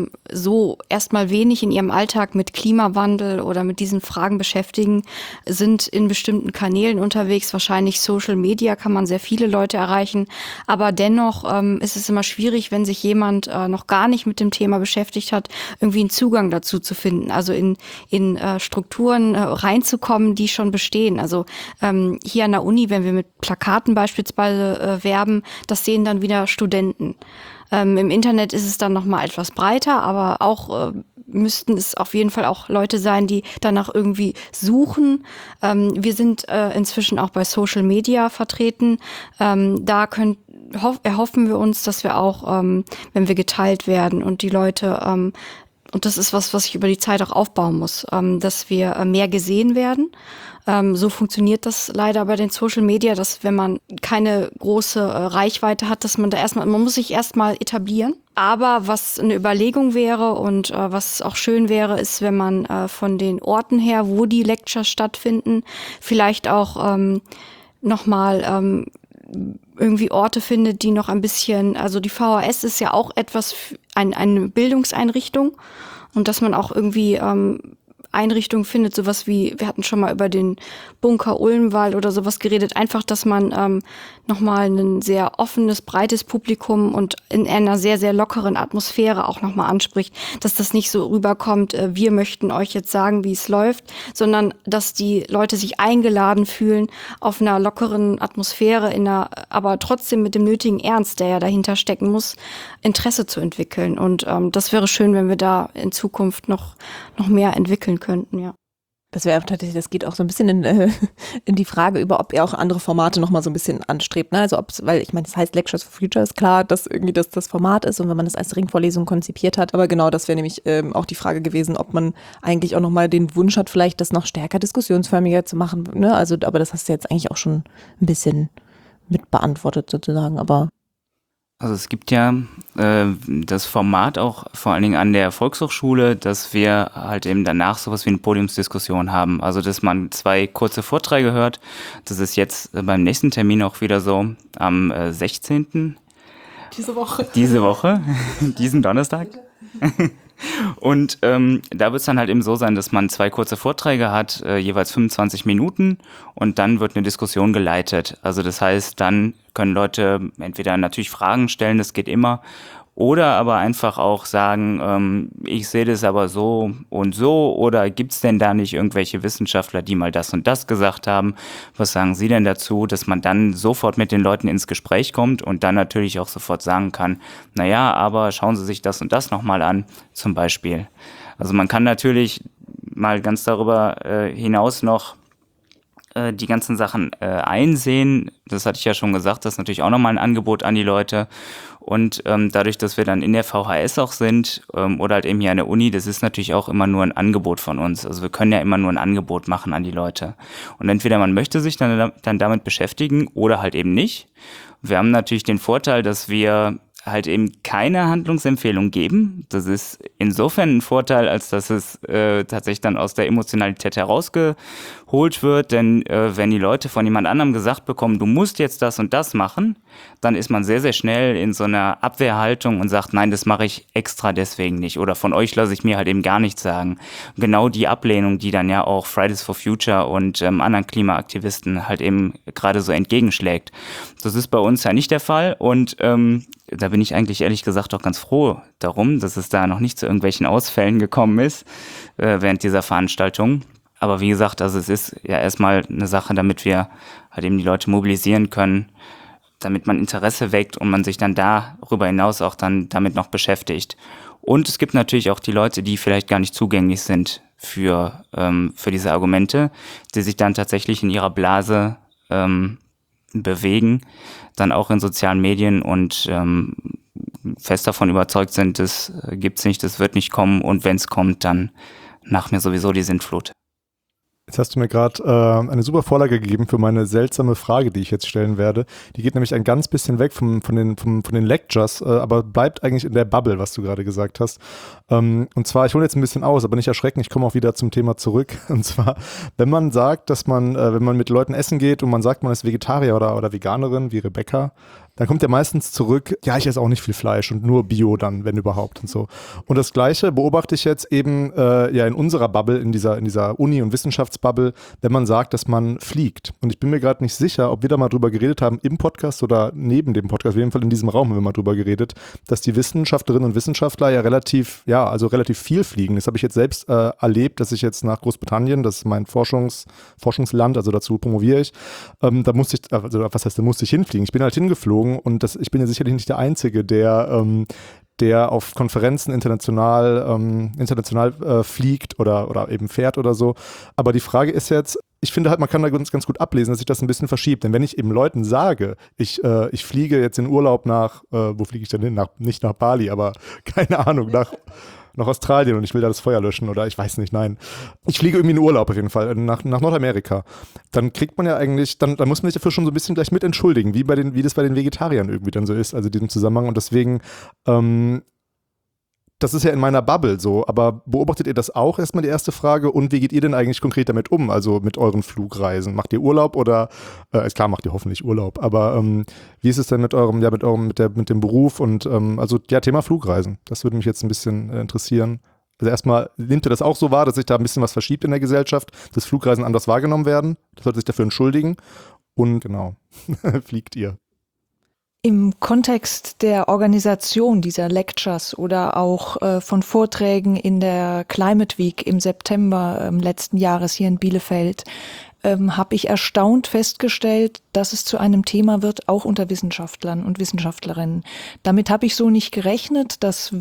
so erstmal wenig in ihrem Alltag mit Klimawandel oder mit diesen Fragen beschäftigen, sind in bestimmten Kanälen unterwegs. Wahrscheinlich Social Media kann man sehr viele Leute erreichen. Aber dennoch ist es immer schwierig, wenn sich jemand noch gar nicht mit dem Thema beschäftigt hat, irgendwie einen Zugang dazu zu finden. Also in Strukturen reinzukommen, die schon bestehen. Also hier an der Uni, wenn wir mit Plakaten beispielsweise werben, das sehen dann wieder Studenten. Im Internet ist es dann nochmal etwas breiter, aber auch müssten es auf jeden Fall auch Leute sein, die danach irgendwie suchen. Wir sind inzwischen auch bei Social Media vertreten. Da erhoffen wir uns, dass wir auch, wenn wir geteilt werden und die Leute, und das ist was ich über die Zeit auch aufbauen muss, dass wir mehr gesehen werden. So funktioniert das leider bei den Social Media, dass wenn man keine große Reichweite hat, dass man muss sich erstmal etablieren. Aber was eine Überlegung wäre und was auch schön wäre, ist, wenn man von den Orten her, wo die Lectures stattfinden, vielleicht auch nochmal irgendwie Orte findet, die noch ein bisschen, also die VHS ist ja auch eine Bildungseinrichtung und dass man auch irgendwie Einrichtungen findet, sowas wie, wir hatten schon mal über den Bunker Ulmwall oder sowas geredet, einfach, dass man nochmal ein sehr offenes, breites Publikum und in einer sehr, sehr lockeren Atmosphäre auch nochmal anspricht, dass das nicht so rüberkommt, wir möchten euch jetzt sagen, wie es läuft, sondern dass die Leute sich eingeladen fühlen, auf einer lockeren Atmosphäre, aber trotzdem mit dem nötigen Ernst, der ja dahinter stecken muss, Interesse zu entwickeln. Und das wäre schön, wenn wir da in Zukunft noch mehr entwickeln könnten, ja. Das wäre tatsächlich, das geht auch so ein bisschen in die Frage über, ob ihr auch andere Formate nochmal so ein bisschen anstrebt. Ne? Also weil ich meine, das heißt Lectures for Future, ist klar, dass irgendwie das Format ist und wenn man das als Ringvorlesung konzipiert hat. Aber genau, das wäre nämlich auch die Frage gewesen, ob man eigentlich auch nochmal den Wunsch hat, vielleicht das noch stärker diskussionsförmiger zu machen. Ne? Also, aber das hast du jetzt eigentlich auch schon ein bisschen mit beantwortet sozusagen, aber Also es gibt ja das Format auch vor allen Dingen an der Volkshochschule, dass wir halt eben danach sowas wie eine Podiumsdiskussion haben. Also dass man 2 kurze Vorträge hört. Das ist jetzt beim nächsten Termin auch wieder so am 16. Diese Woche. Diesen Donnerstag. Und da wird es dann halt eben so sein, dass man 2 kurze Vorträge hat, jeweils 25 Minuten und dann wird eine Diskussion geleitet. Also das heißt, dann können Leute entweder natürlich Fragen stellen, das geht immer, oder aber einfach auch sagen, ich sehe das aber so und so, oder gibt's denn da nicht irgendwelche Wissenschaftler, die mal das und das gesagt haben? Was sagen Sie denn dazu, dass man dann sofort mit den Leuten ins Gespräch kommt und dann natürlich auch sofort sagen kann, naja, aber schauen Sie sich das und das nochmal an, zum Beispiel. Also man kann natürlich mal ganz darüber hinaus noch die ganzen Sachen einsehen. Das hatte ich ja schon gesagt, das ist natürlich auch nochmal ein Angebot an die Leute. Und dadurch, dass wir dann in der VHS auch sind oder halt eben hier an der Uni, das ist natürlich auch immer nur ein Angebot von uns. Also wir können ja immer nur ein Angebot machen an die Leute. Und entweder man möchte sich dann damit beschäftigen oder halt eben nicht. Wir haben natürlich den Vorteil, dass wir halt eben keine Handlungsempfehlung geben. Das ist insofern ein Vorteil, als dass es tatsächlich dann aus der Emotionalität herausgeholt wird, denn wenn die Leute von jemand anderem gesagt bekommen, du musst jetzt das und das machen, dann ist man sehr, sehr schnell in so einer Abwehrhaltung und sagt, nein, das mache ich extra deswegen nicht oder von euch lasse ich mir halt eben gar nichts sagen. Genau die Ablehnung, die dann ja auch Fridays for Future und anderen Klimaaktivisten halt eben gerade so entgegenschlägt. Das ist bei uns ja nicht der Fall und da bin ich eigentlich ehrlich gesagt auch ganz froh darum, dass es da noch nicht zu irgendwelchen Ausfällen gekommen ist während dieser Veranstaltung. Aber wie gesagt, also es ist ja erstmal eine Sache, damit wir halt eben die Leute mobilisieren können, damit man Interesse weckt und man sich dann darüber hinaus auch dann damit noch beschäftigt. Und es gibt natürlich auch die Leute, die vielleicht gar nicht zugänglich sind für diese Argumente, die sich dann tatsächlich in ihrer Blase bewegen, dann auch in sozialen Medien und fest davon überzeugt sind, das gibt's nicht, das wird nicht kommen und wenn es kommt, dann nach mir sowieso die Sintflut. Jetzt hast du mir gerade eine super Vorlage gegeben für meine seltsame Frage, die ich jetzt stellen werde. Die geht nämlich ein ganz bisschen weg von den Lectures, aber bleibt eigentlich in der Bubble, was du gerade gesagt hast. Und zwar, ich hole jetzt ein bisschen aus, aber nicht erschrecken, ich komme auch wieder zum Thema zurück. Und zwar, wenn man sagt, dass man, wenn man mit Leuten essen geht und man sagt, man ist Vegetarier oder Veganerin, wie Rebecca, dann kommt ja meistens zurück, ja, ich esse auch nicht viel Fleisch und nur Bio dann, wenn überhaupt und so. Und das Gleiche beobachte ich jetzt eben ja in unserer Bubble, in dieser Uni- und Wissenschaftsbubble, wenn man sagt, dass man fliegt. Und ich bin mir gerade nicht sicher, ob wir da mal drüber geredet haben im Podcast oder neben dem Podcast, auf jeden Fall in diesem Raum haben wir mal drüber geredet, dass die Wissenschaftlerinnen und Wissenschaftler ja relativ viel fliegen. Das habe ich jetzt selbst erlebt, dass ich jetzt nach Großbritannien, das ist mein Forschungsland, also dazu promoviere ich, da musste ich hinfliegen? Ich bin halt hingeflogen und ich bin ja sicherlich nicht der Einzige, der auf Konferenzen international fliegt oder eben fährt oder so. Aber die Frage ist jetzt, ich finde halt, man kann da ganz gut ablesen, dass sich das ein bisschen verschiebt. Denn wenn ich eben Leuten sage, ich fliege jetzt in Urlaub wo fliege ich denn hin? Nicht nach Bali, aber keine Ahnung, nach Australien und ich will da das Feuer löschen oder ich weiß nicht, nein. Ich fliege irgendwie in Urlaub auf jeden Fall, nach Nordamerika. Dann kriegt man ja eigentlich, dann muss man sich dafür schon so ein bisschen gleich mit entschuldigen, wie das bei den Vegetariern irgendwie dann so ist, also diesem Zusammenhang. Und deswegen, das ist ja in meiner Bubble so, aber beobachtet ihr das auch? Erstmal die erste Frage. Und wie geht ihr denn eigentlich konkret damit um, also mit euren Flugreisen? Macht ihr Urlaub oder, klar macht ihr hoffentlich Urlaub, aber wie ist es denn mit dem Beruf und Thema Flugreisen? Das würde mich jetzt ein bisschen interessieren. Also erstmal, nehmt ihr das auch so wahr, dass sich da ein bisschen was verschiebt in der Gesellschaft, dass Flugreisen anders wahrgenommen werden? Das sollte sich dafür entschuldigen. Und genau, fliegt ihr? Im Kontext der Organisation dieser Lectures oder auch von Vorträgen in der Climate Week im September letzten Jahres hier in Bielefeld habe ich erstaunt festgestellt, dass es zu einem Thema wird, auch unter Wissenschaftlern und Wissenschaftlerinnen. Damit habe ich so nicht gerechnet.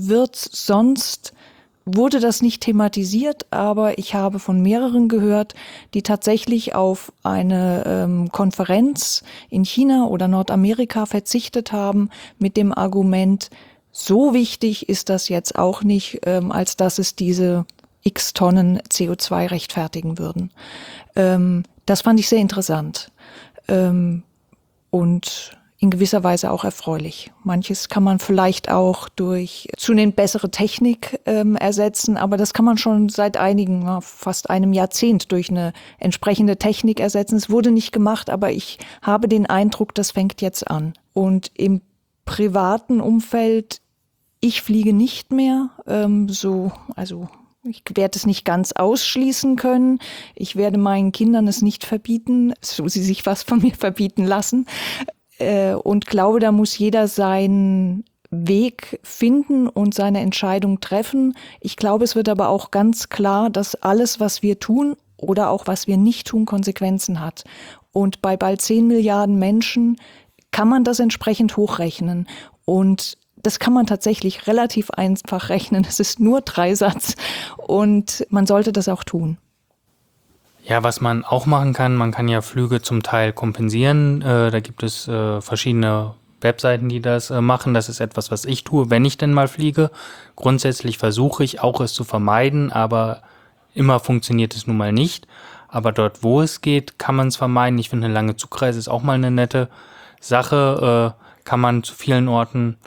Wurde das nicht thematisiert, aber ich habe von mehreren gehört, die tatsächlich auf eine Konferenz in China oder Nordamerika verzichtet haben mit dem Argument, so wichtig ist das jetzt auch nicht, als dass es diese x Tonnen CO2 rechtfertigen würden. Das fand ich sehr interessant und in gewisser Weise auch erfreulich. Manches kann man vielleicht auch durch zunehmend bessere Technik ersetzen, aber das kann man schon seit fast einem Jahrzehnt durch eine entsprechende Technik ersetzen. Es wurde nicht gemacht, aber ich habe den Eindruck, das fängt jetzt an. Und im privaten Umfeld, ich fliege nicht mehr, ich werde es nicht ganz ausschließen können. Ich werde meinen Kindern es nicht verbieten, so sie sich was von mir verbieten lassen. Und glaube, da muss jeder seinen Weg finden und seine Entscheidung treffen. Ich glaube, es wird aber auch ganz klar, dass alles, was wir tun oder auch was wir nicht tun, Konsequenzen hat. Und bei bald 10 Milliarden Menschen kann man das entsprechend hochrechnen. Und das kann man tatsächlich relativ einfach rechnen. Es ist nur Dreisatz und man sollte das auch tun. Ja, was man auch machen kann, man kann ja Flüge zum Teil kompensieren. Da gibt es verschiedene Webseiten, die das machen. Das ist etwas, was ich tue, wenn ich denn mal fliege. Grundsätzlich versuche ich auch, es zu vermeiden, aber immer funktioniert es nun mal nicht. Aber dort, wo es geht, kann man es vermeiden. Ich finde, eine lange Zugreise ist auch mal eine nette Sache. Kann man zu vielen Orten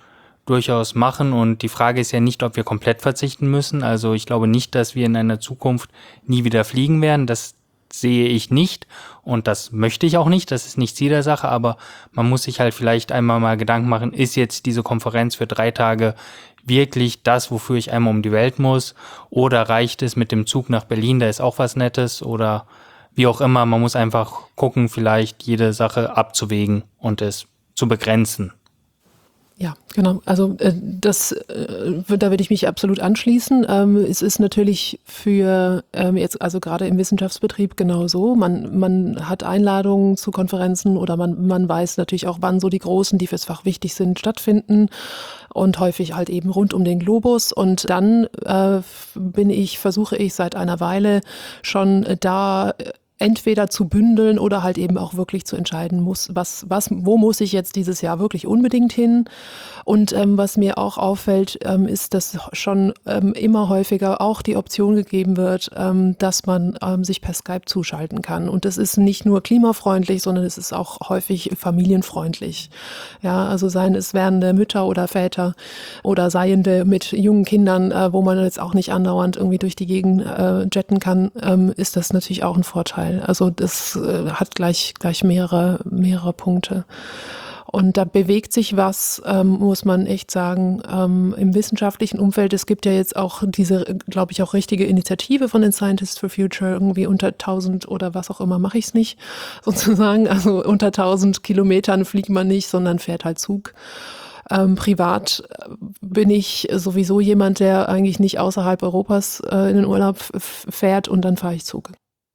durchaus machen. Und die Frage ist ja nicht, ob wir komplett verzichten müssen. Also ich glaube nicht, dass wir in einer Zukunft nie wieder fliegen werden. Das sehe ich nicht und das möchte ich auch nicht. Das ist nicht Ziel der Sache, aber man muss sich halt vielleicht einmal mal Gedanken machen, ist jetzt diese Konferenz für 3 Tage wirklich das, wofür ich einmal um die Welt muss? Oder reicht es mit dem Zug nach Berlin, da ist auch was Nettes oder wie auch immer. Man muss einfach gucken, vielleicht jede Sache abzuwägen und es zu begrenzen. Ja, genau. Also da würde ich mich absolut anschließen. Es ist natürlich für jetzt, also gerade im Wissenschaftsbetrieb genauso. Man hat Einladungen zu Konferenzen oder man weiß natürlich auch, wann so die großen, die fürs Fach wichtig sind, stattfinden und häufig halt eben rund um den Globus. Und dann versuche ich seit einer Weile schon da entweder zu bündeln oder halt eben auch wirklich zu entscheiden wo muss ich jetzt dieses Jahr wirklich unbedingt hin? Und was mir auch auffällt, ist, dass schon immer häufiger auch die Option gegeben wird, dass man sich per Skype zuschalten kann. Und das ist nicht nur klimafreundlich, sondern es ist auch häufig familienfreundlich. Ja, also seien es werdende Mütter oder Väter oder Seiende mit jungen Kindern, wo man jetzt auch nicht andauernd irgendwie durch die Gegend jetten kann, ist das natürlich auch ein Vorteil. Also das hat gleich mehrere Punkte. Und da bewegt sich was, muss man echt sagen, im wissenschaftlichen Umfeld. Es gibt ja jetzt auch diese, glaube ich, auch richtige Initiative von den Scientists for Future, irgendwie unter 1000 oder was auch immer mache ich es nicht, sozusagen. Also unter 1000 Kilometern fliegt man nicht, sondern fährt halt Zug. Privat bin ich sowieso jemand, der eigentlich nicht außerhalb Europas in den Urlaub fährt und dann fahre ich Zug.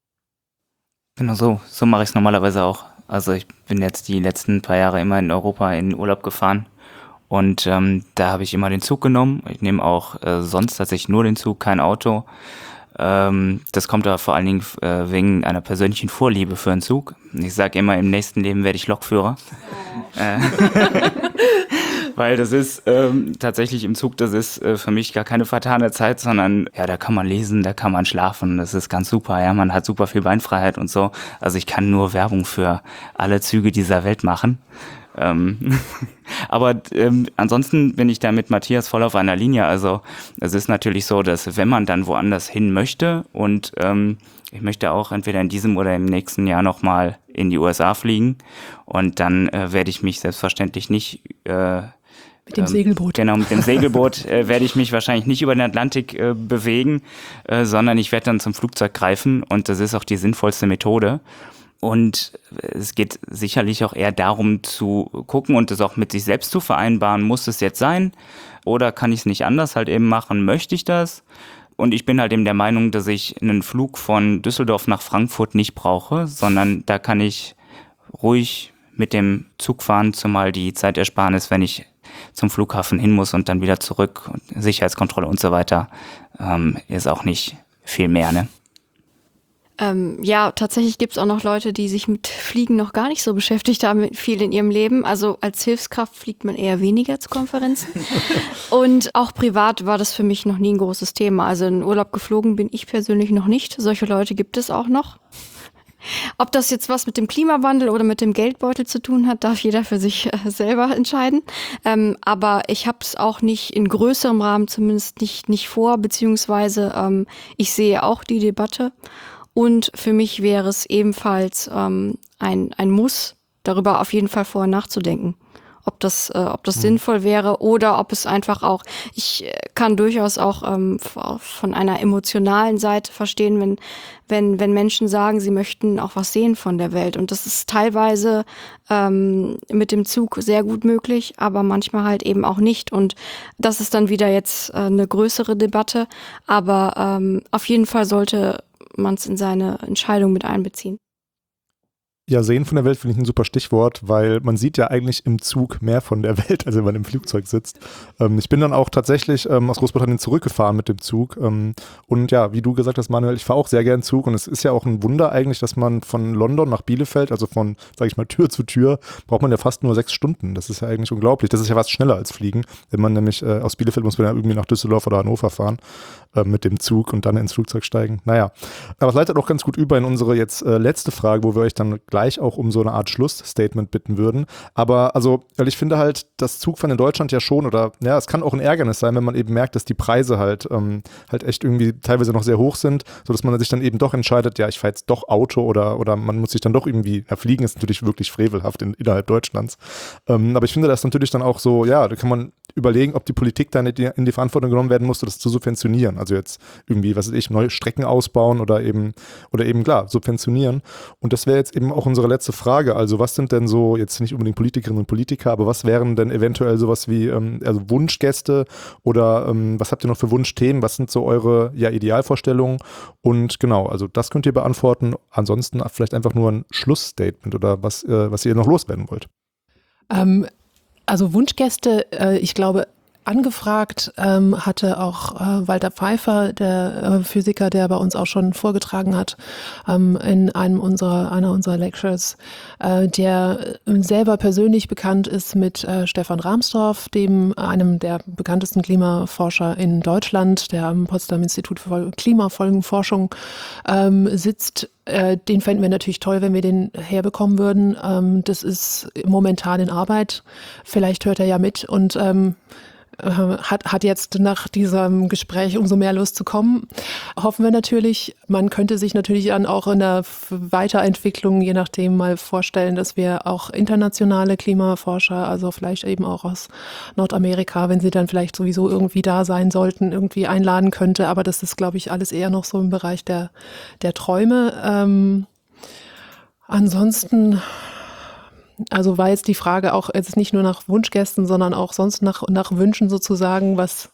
Genau so mache ich es normalerweise auch. Also ich bin jetzt die letzten paar Jahre immer in Europa in Urlaub gefahren und da habe ich immer den Zug genommen. Ich nehme auch sonst tatsächlich nur den Zug, kein Auto. Das kommt aber vor allen Dingen wegen einer persönlichen Vorliebe für einen Zug. Ich sage immer, im nächsten Leben werde ich Lokführer. Weil das ist tatsächlich im Zug, das ist für mich gar keine vertane Zeit, sondern ja, da kann man lesen, da kann man schlafen, das ist ganz super, ja, man hat super viel Beinfreiheit und so. Also ich kann nur Werbung für alle Züge dieser Welt machen. Aber ansonsten bin ich da mit Matthias voll auf einer Linie. Also es ist natürlich so, dass wenn man dann woanders hin möchte und ich möchte auch entweder in diesem oder im nächsten Jahr nochmal in die USA fliegen und dann werde ich mich selbstverständlich nicht mit dem Segelboot. Genau, mit dem Segelboot werde ich mich wahrscheinlich nicht über den Atlantik bewegen, sondern ich werde dann zum Flugzeug greifen und das ist auch die sinnvollste Methode. Und es geht sicherlich auch eher darum zu gucken und es auch mit sich selbst zu vereinbaren, muss es jetzt sein oder kann ich es nicht anders halt eben machen, möchte ich das? Und ich bin halt eben der Meinung, dass ich einen Flug von Düsseldorf nach Frankfurt nicht brauche, sondern da kann ich ruhig mit dem Zug fahren, zumal die Zeitersparnis, wenn ich zum Flughafen hin muss und dann wieder zurück, Sicherheitskontrolle und so weiter, ist auch nicht viel mehr, ne? Ja, tatsächlich gibt es auch noch Leute, die sich mit Fliegen noch gar nicht so beschäftigt haben, mit viel in ihrem Leben. Also als Hilfskraft fliegt man eher weniger zu Konferenzen. Und auch privat war das für mich noch nie ein großes Thema. Also in Urlaub geflogen bin ich persönlich noch nicht. Solche Leute gibt es auch noch. Ob das jetzt was mit dem Klimawandel oder mit dem Geldbeutel zu tun hat, darf jeder für sich selber entscheiden. Aber ich habe es auch nicht in größerem Rahmen zumindest nicht vor, beziehungsweise ich sehe auch die Debatte. Und für mich wäre es ebenfalls ein Muss, darüber auf jeden Fall vorher nachzudenken, ob das sinnvoll wäre oder ob es einfach auch, ich kann durchaus auch von einer emotionalen Seite verstehen, wenn Menschen sagen, sie möchten auch was sehen von der Welt. Und das ist teilweise mit dem Zug sehr gut möglich, aber manchmal halt eben auch nicht. Und das ist dann wieder jetzt eine größere Debatte. Aber auf jeden Fall sollte man es in seine Entscheidung mit einbeziehen. Ja, sehen von der Welt finde ich ein super Stichwort, weil man sieht ja eigentlich im Zug mehr von der Welt, als wenn man im Flugzeug sitzt. Ich bin dann auch tatsächlich aus Großbritannien zurückgefahren mit dem Zug und ja, wie du gesagt hast, Manuel, ich fahre auch sehr gern Zug und es ist ja auch ein Wunder eigentlich, dass man von London nach Bielefeld, also von, sage ich mal, Tür zu Tür, braucht man ja fast nur 6 Stunden. Das ist ja eigentlich unglaublich. Das ist ja fast schneller als Fliegen. Wenn man nämlich aus Bielefeld muss man ja irgendwie nach Düsseldorf oder Hannover fahren mit dem Zug und dann ins Flugzeug steigen. Naja, aber es leitet auch ganz gut über in unsere jetzt letzte Frage, wo wir euch dann gleich gleich auch um so eine Art Schlussstatement bitten würden. Aber also, weil ich finde halt, das Zugfahren in Deutschland ja schon, oder ja, es kann auch ein Ärgernis sein, wenn man eben merkt, dass die Preise halt echt irgendwie teilweise noch sehr hoch sind, sodass man sich dann eben doch entscheidet, ja, ich fahre jetzt doch Auto oder man muss sich dann doch irgendwie, ja, fliegen ist natürlich wirklich frevelhaft innerhalb Deutschlands. Aber ich finde das natürlich dann auch so, ja, da kann man überlegen, ob die Politik dann in die Verantwortung genommen werden muss, das zu subventionieren. Also jetzt irgendwie, was weiß ich, neue Strecken ausbauen oder eben klar, subventionieren. Und das wäre jetzt eben auch unsere letzte Frage. Also was sind denn so, jetzt nicht unbedingt Politikerinnen und Politiker, aber was wären denn eventuell sowas wie also Wunschgäste oder was habt ihr noch für Wunschthemen? Was sind so eure Idealvorstellungen? Und genau, also das könnt ihr beantworten. Ansonsten vielleicht einfach nur ein Schlussstatement oder was ihr noch loswerden wollt. Also Wunschgäste, ich glaube, angefragt hatte auch Walter Pfeiffer, der Physiker, der bei uns auch schon vorgetragen hat, in einer unserer Lectures, der selber persönlich bekannt ist mit Stefan Rahmstorff, einem der bekanntesten Klimaforscher in Deutschland, der am Potsdam Institut für Klimafolgenforschung sitzt. Den fänden wir natürlich toll, wenn wir den herbekommen würden. Das ist momentan in Arbeit. Vielleicht hört er ja mit und hat jetzt nach diesem Gespräch umso mehr Lust zu kommen. Hoffen wir natürlich. Man könnte sich natürlich dann auch in der Weiterentwicklung, je nachdem, mal vorstellen, dass wir auch internationale Klimaforscher, also vielleicht eben auch aus Nordamerika, wenn sie dann vielleicht sowieso irgendwie da sein sollten, irgendwie einladen könnte. Aber das ist, glaube ich, alles eher noch so im Bereich der Träume. Ansonsten, also war jetzt die Frage auch jetzt nicht nur nach Wunschgästen, sondern auch sonst nach Wünschen sozusagen, was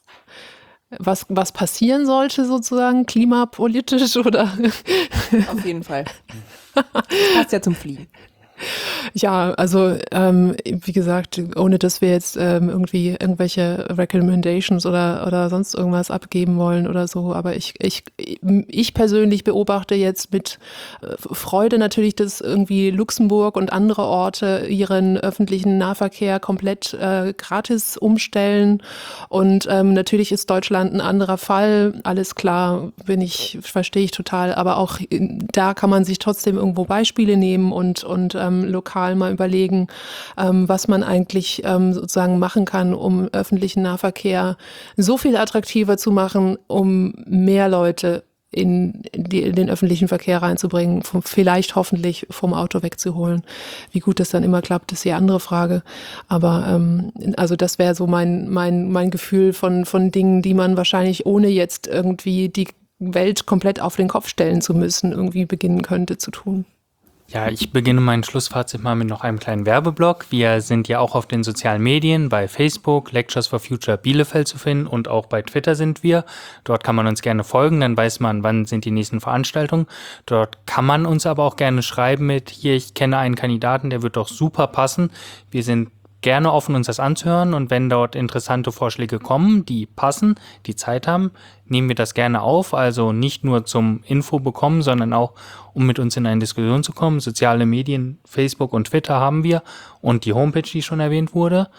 passieren sollte sozusagen, klimapolitisch oder? Auf jeden Fall. Das passt ja zum Fliegen. Ja, also wie gesagt, ohne dass wir jetzt irgendwie irgendwelche Recommendations oder sonst irgendwas abgeben wollen oder so, aber ich persönlich beobachte jetzt mit Freude natürlich, dass irgendwie Luxemburg und andere Orte ihren öffentlichen Nahverkehr komplett gratis umstellen und natürlich ist Deutschland ein anderer Fall, alles klar, verstehe ich total, aber auch da kann man sich trotzdem irgendwo Beispiele nehmen und lokal mal überlegen, was man eigentlich sozusagen machen kann, um öffentlichen Nahverkehr so viel attraktiver zu machen, um mehr Leute in den öffentlichen Verkehr reinzubringen, vielleicht hoffentlich vom Auto wegzuholen. Wie gut das dann immer klappt, ist die andere Frage. Aber also das wäre so mein Gefühl von Dingen, die man wahrscheinlich ohne jetzt irgendwie die Welt komplett auf den Kopf stellen zu müssen, irgendwie beginnen könnte zu tun. Ja, ich beginne mein Schlussfazit mal mit noch einem kleinen Werbeblock. Wir sind ja auch auf den sozialen Medien, bei Facebook, Lectures for Future Bielefeld zu finden und auch bei Twitter sind wir. Dort kann man uns gerne folgen, dann weiß man, wann sind die nächsten Veranstaltungen. Dort kann man uns aber auch gerne schreiben mit, hier, ich kenne einen Kandidaten, der wird doch super passen. Wir sind gerne offen, uns das anzuhören und wenn dort interessante Vorschläge kommen, die passen, die Zeit haben, nehmen wir das gerne auf, also nicht nur zum Info bekommen, sondern auch, um mit uns in eine Diskussion zu kommen. Soziale Medien, Facebook und Twitter haben wir und die Homepage, die schon erwähnt wurde.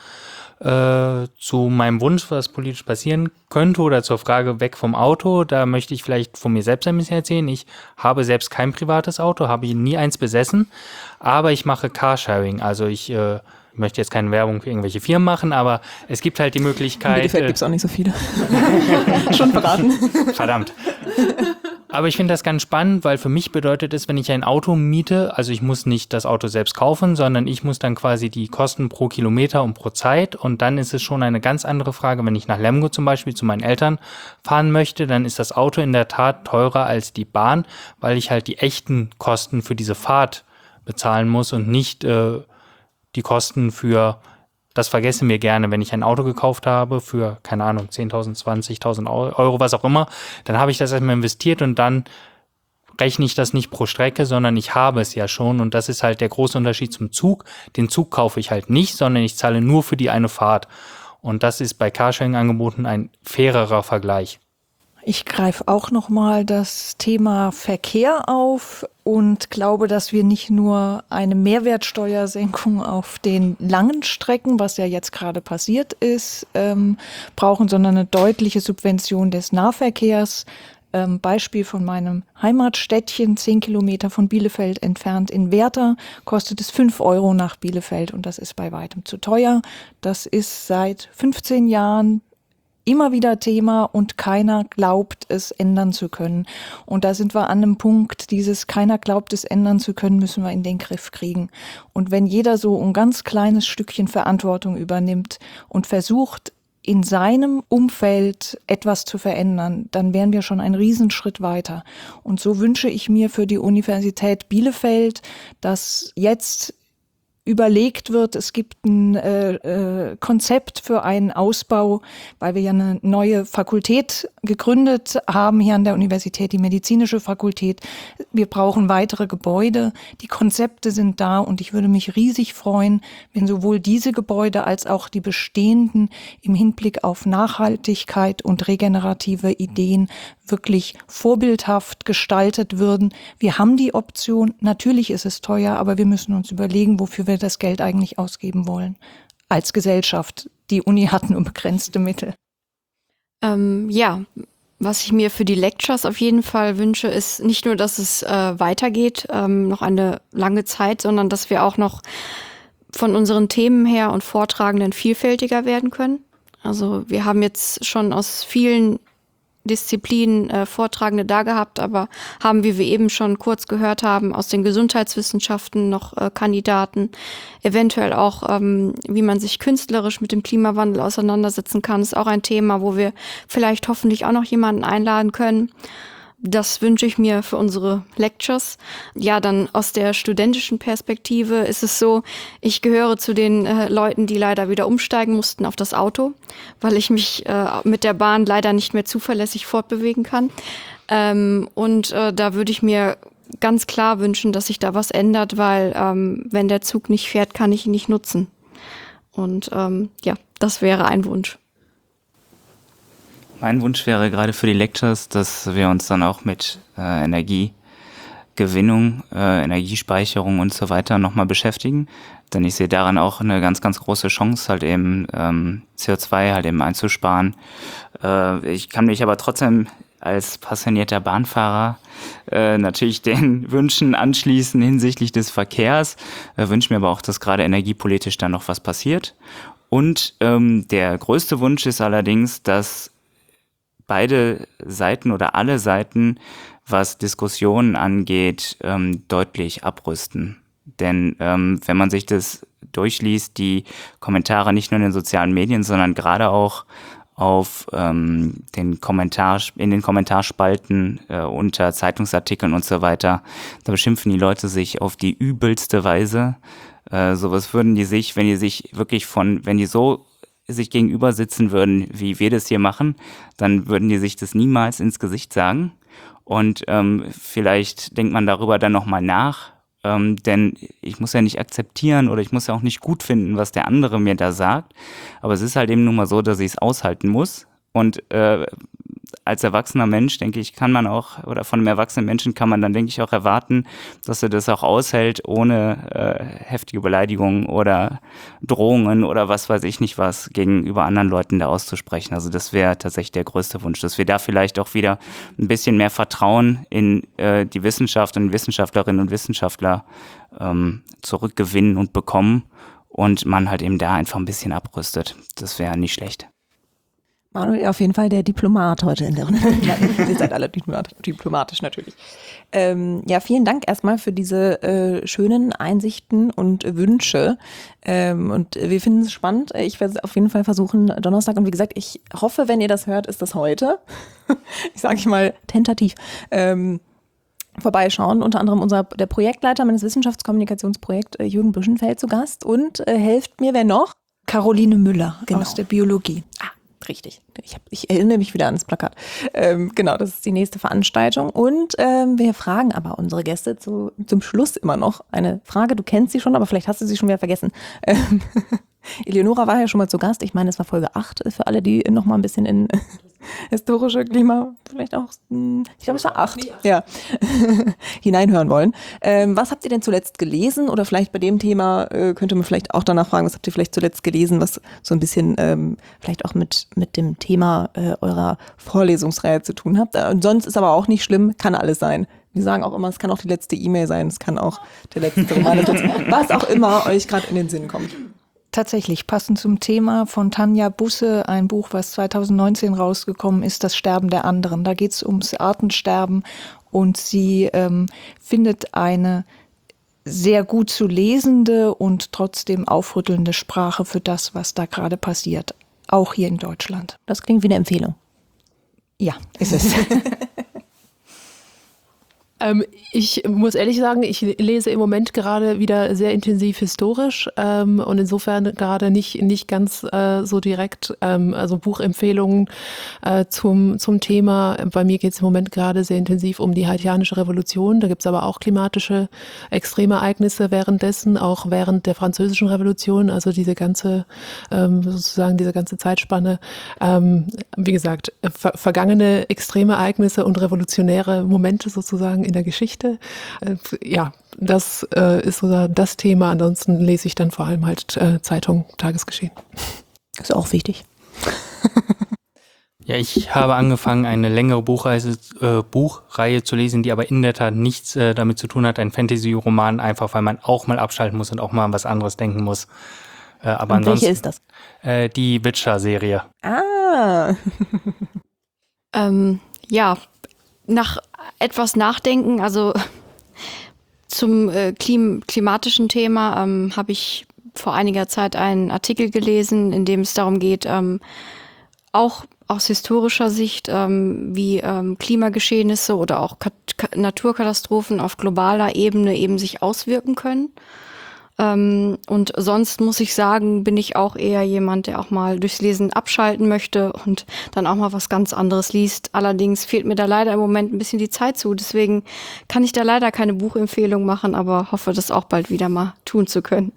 Zu meinem Wunsch, was politisch passieren könnte oder zur Frage weg vom Auto, da möchte ich vielleicht von mir selbst ein bisschen erzählen. Ich habe selbst kein privates Auto, habe nie eins besessen, aber ich mache Carsharing, also ich möchte jetzt keine Werbung für irgendwelche Firmen machen, aber es gibt halt die Möglichkeit... In Bielefeld gibt es auch nicht so viele. Schon verraten. Verdammt. Aber ich finde das ganz spannend, weil für mich bedeutet es, wenn ich ein Auto miete, also ich muss nicht das Auto selbst kaufen, sondern ich muss dann quasi die Kosten pro Kilometer und pro Zeit und dann ist es schon eine ganz andere Frage, wenn ich nach Lemgo zum Beispiel zu meinen Eltern fahren möchte, dann ist das Auto in der Tat teurer als die Bahn, weil ich halt die echten Kosten für diese Fahrt bezahlen muss und nicht die Kosten für, das vergessen wir gerne, wenn ich ein Auto gekauft habe für, keine Ahnung, 10.000, 20.000 Euro, was auch immer, dann habe ich das erstmal investiert und dann rechne ich das nicht pro Strecke, sondern ich habe es ja schon und das ist halt der große Unterschied zum Zug. Den Zug kaufe ich halt nicht, sondern ich zahle nur für die eine Fahrt und das ist bei Carsharing-Angeboten ein fairerer Vergleich. Ich greife auch nochmal das Thema Verkehr auf und glaube, dass wir nicht nur eine Mehrwertsteuersenkung auf den langen Strecken, was ja jetzt gerade passiert ist, brauchen, sondern eine deutliche Subvention des Nahverkehrs. Beispiel von meinem Heimatstädtchen, 10 Kilometer von Bielefeld entfernt in Werther, kostet es 5 Euro nach Bielefeld und das ist bei weitem zu teuer. Das ist seit 15 Jahren immer wieder Thema und keiner glaubt, es ändern zu können. Und da sind wir an einem Punkt, dieses keiner glaubt, es ändern zu können, müssen wir in den Griff kriegen. Und wenn jeder so ein ganz kleines Stückchen Verantwortung übernimmt und versucht, in seinem Umfeld etwas zu verändern, dann wären wir schon einen Riesenschritt weiter. Und so wünsche ich mir für die Universität Bielefeld, dass jetzt überlegt wird, es gibt ein Konzept für einen Ausbau, weil wir ja eine neue Fakultät gegründet haben hier an der Universität, die medizinische Fakultät. Wir brauchen weitere Gebäude. Die Konzepte sind da und ich würde mich riesig freuen, wenn sowohl diese Gebäude als auch die bestehenden im Hinblick auf Nachhaltigkeit und regenerative Ideen wirklich vorbildhaft gestaltet würden. Wir haben die Option, natürlich ist es teuer, aber wir müssen uns überlegen, wofür wir das Geld eigentlich ausgeben wollen. Als Gesellschaft. Die Uni hat nur begrenzte Mittel. Ja, was ich mir für die Lectures auf jeden Fall wünsche, ist nicht nur, dass es weitergeht, noch eine lange Zeit, sondern dass wir auch noch von unseren Themen her und Vortragenden vielfältiger werden können. Also wir haben jetzt schon aus vielen Disziplinen Vortragende da gehabt, aber haben, wie wir eben schon kurz gehört haben, aus den Gesundheitswissenschaften noch Kandidaten, eventuell auch, wie man sich künstlerisch mit dem Klimawandel auseinandersetzen kann, ist auch ein Thema, wo wir vielleicht hoffentlich auch noch jemanden einladen können. Das wünsche ich mir für unsere Lectures. Ja, dann aus der studentischen Perspektive ist es so, ich gehöre zu den Leuten, die leider wieder umsteigen mussten auf das Auto, weil ich mich mit der Bahn leider nicht mehr zuverlässig fortbewegen kann. Da würde ich mir ganz klar wünschen, dass sich da was ändert, weil wenn der Zug nicht fährt, kann ich ihn nicht nutzen. Und ja, das wäre ein Wunsch. Mein Wunsch wäre gerade für die Lectures, dass wir uns dann auch mit Energiegewinnung, Energiespeicherung und so weiter nochmal beschäftigen. Denn ich sehe daran auch eine ganz, ganz große Chance, halt eben CO2 halt eben einzusparen. Ich kann mich aber trotzdem als passionierter Bahnfahrer natürlich den Wünschen anschließen hinsichtlich des Verkehrs. Wünsche mir aber auch, dass gerade energiepolitisch da noch was passiert. Und der größte Wunsch ist allerdings, dass beide Seiten oder alle Seiten, was Diskussionen angeht, deutlich abrüsten. Denn wenn man sich das durchliest, die Kommentare nicht nur in den sozialen Medien, sondern gerade auch auf in den Kommentarspalten unter Zeitungsartikeln und so weiter, da beschimpfen die Leute sich auf die übelste Weise. Sowas würden die sich, wenn die so sich gegenüber sitzen würden, wie wir das hier machen, dann würden die sich das niemals ins Gesicht sagen. Und vielleicht denkt man darüber dann nochmal nach, denn ich muss ja nicht akzeptieren oder ich muss ja auch nicht gut finden, was der andere mir da sagt. Aber es ist halt eben nun mal so, dass ich es aushalten muss. Und als erwachsener Mensch, denke ich, kann man auch, oder von einem erwachsenen Menschen kann man dann, denke ich, auch erwarten, dass er das auch aushält, ohne heftige Beleidigungen oder Drohungen oder was weiß ich nicht was gegenüber anderen Leuten da auszusprechen. Also das wäre tatsächlich der größte Wunsch, dass wir da vielleicht auch wieder ein bisschen mehr Vertrauen in die Wissenschaft und Wissenschaftlerinnen und Wissenschaftler zurückgewinnen und bekommen und man halt eben da einfach ein bisschen abrüstet. Das wäre nicht schlecht. Manuel, auf jeden Fall der Diplomat heute in der Runde. Ihr seid alle diplomatisch natürlich. Ja, vielen Dank erstmal für diese schönen Einsichten und Wünsche. Und wir finden es spannend. Ich werde auf jeden Fall versuchen, Donnerstag. Und wie gesagt, ich hoffe, wenn ihr das hört, ist das heute. Ich sage mal tentativ. Vorbeischauen. Unter anderem der Projektleiter meines Wissenschaftskommunikationsprojekts, Jürgen Büschenfeld, zu Gast. Und helft mir, wer noch? Caroline Müller Genau. aus der Biologie. Richtig. Ich erinnere mich wieder an das Plakat. Genau, das ist die nächste Veranstaltung. Und wir fragen aber unsere Gäste zum Schluss immer noch eine Frage. Du kennst sie schon, aber vielleicht hast du sie schon wieder vergessen. Eleonora war ja schon mal zu Gast. Ich meine, es war Folge 8 für alle, die noch mal ein bisschen in historische Klima, vielleicht auch, ich glaube, es war 8, ja, hineinhören wollen. Was habt ihr denn zuletzt gelesen? Oder vielleicht bei dem Thema könnte man vielleicht auch danach fragen, was habt ihr vielleicht zuletzt gelesen, was so ein bisschen vielleicht auch mit dem Thema eurer Vorlesungsreihe zu tun hat. Und sonst ist aber auch nicht schlimm, kann alles sein. Wir sagen auch immer, es kann auch die letzte E-Mail sein, es kann auch der letzte Roman, was auch immer euch gerade in den Sinn kommt. Tatsächlich, passend zum Thema von Tanja Busse, ein Buch, was 2019 rausgekommen ist, Das Sterben der anderen. Da geht es ums Artensterben und sie findet eine sehr gut zu lesende und trotzdem aufrüttelnde Sprache für das, was da gerade passiert, auch hier in Deutschland. Das klingt wie eine Empfehlung. Ja, ist es. Ich muss ehrlich sagen, ich lese im Moment gerade wieder sehr intensiv historisch und insofern gerade nicht ganz so direkt, also Buchempfehlungen zum Thema. Bei mir geht es im Moment gerade sehr intensiv um die haitianische Revolution. Da gibt es aber auch klimatische Extremereignisse währenddessen, auch während der französischen Revolution, also diese ganze sozusagen diese ganze Zeitspanne. Wie gesagt, vergangene extreme Ereignisse und revolutionäre Momente sozusagen in der Geschichte. Ja, das ist so das Thema. Ansonsten lese ich dann vor allem halt Zeitung, Tagesgeschehen. Ist auch wichtig. Ja, ich habe angefangen, eine längere Buchreihe zu lesen, die aber in der Tat nichts damit zu tun hat, ein Fantasy-Roman, einfach weil man auch mal abschalten muss und auch mal an was anderes denken muss. Aber und welche ist das? Die Witcher-Serie. Ah. Ja, nach etwas Nachdenken, also zum klimatischen Thema habe ich vor einiger Zeit einen Artikel gelesen, in dem es darum geht, auch aus historischer Sicht, wie Klimageschehnisse oder auch Naturkatastrophen auf globaler Ebene eben sich auswirken können. Und sonst muss ich sagen, bin ich auch eher jemand, der auch mal durchs Lesen abschalten möchte und dann auch mal was ganz anderes liest. Allerdings fehlt mir da leider im Moment ein bisschen die Zeit zu. Deswegen kann ich da leider keine Buchempfehlung machen, aber hoffe, das auch bald wieder mal tun zu können.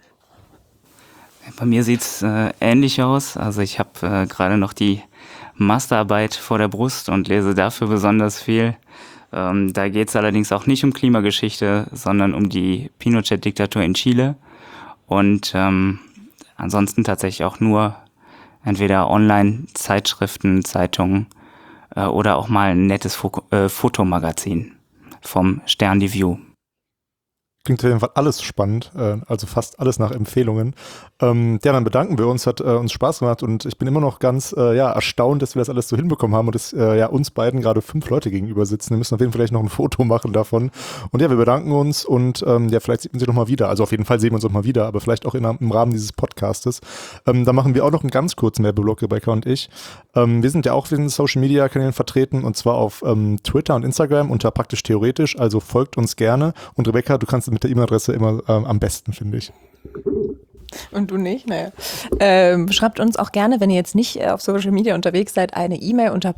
Bei mir sieht's ähnlich aus. Also ich habe gerade noch die Masterarbeit vor der Brust und lese dafür besonders viel. Da geht's allerdings auch nicht um Klimageschichte, sondern um die Pinochet-Diktatur in Chile. Und ansonsten tatsächlich auch nur entweder Online-Zeitschriften, Zeitungen oder auch mal ein nettes Fotomagazin vom Stern die View. Klingt auf jeden Fall alles spannend, also fast alles nach Empfehlungen. Ja, dann bedanken wir uns, hat uns Spaß gemacht und ich bin immer noch ganz erstaunt, dass wir das alles so hinbekommen haben und dass uns beiden gerade 5 Leute gegenüber sitzen. Wir müssen auf jeden Fall gleich noch ein Foto machen davon. Und ja, wir bedanken uns und vielleicht sieht man sie noch mal wieder. Also auf jeden Fall sehen wir uns noch mal wieder, aber vielleicht auch im Rahmen dieses Podcastes. Da machen wir auch noch einen ganz kurzen Werbeblock, Rebecca und ich. Wir sind ja auch in Social-Media-Kanälen vertreten und zwar auf Twitter und Instagram unter praktisch theoretisch, also folgt uns gerne. Und Rebecca, du kannst mit der E-Mail-Adresse immer am besten, finde ich. Und du nicht? Naja. Schreibt uns auch gerne, wenn ihr jetzt nicht auf Social Media unterwegs seid, eine E-Mail unter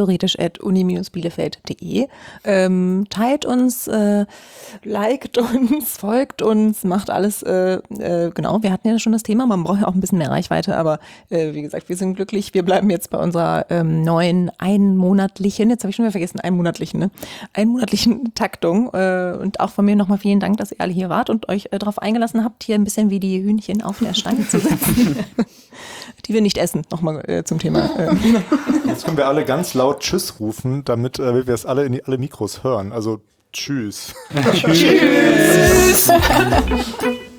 praktischtheoretisch@uni-bielefeld.de. Teilt uns, liked uns, folgt uns, macht alles. Genau, wir hatten ja schon das Thema, man braucht ja auch ein bisschen mehr Reichweite, aber wie gesagt, wir sind glücklich. Wir bleiben jetzt bei unserer neuen einmonatlichen Taktung. Und auch von mir nochmal vielen Dank, dass ihr alle hier wart und euch darauf eingelassen habt, hier ein bisschen wie die Hühnchen auf der Stange zu sitzen, die wir nicht essen. Nochmal zum Thema. Jetzt können wir alle ganz laut Tschüss rufen, damit wir es alle in alle Mikros hören. Also Tschüss. Tschüss.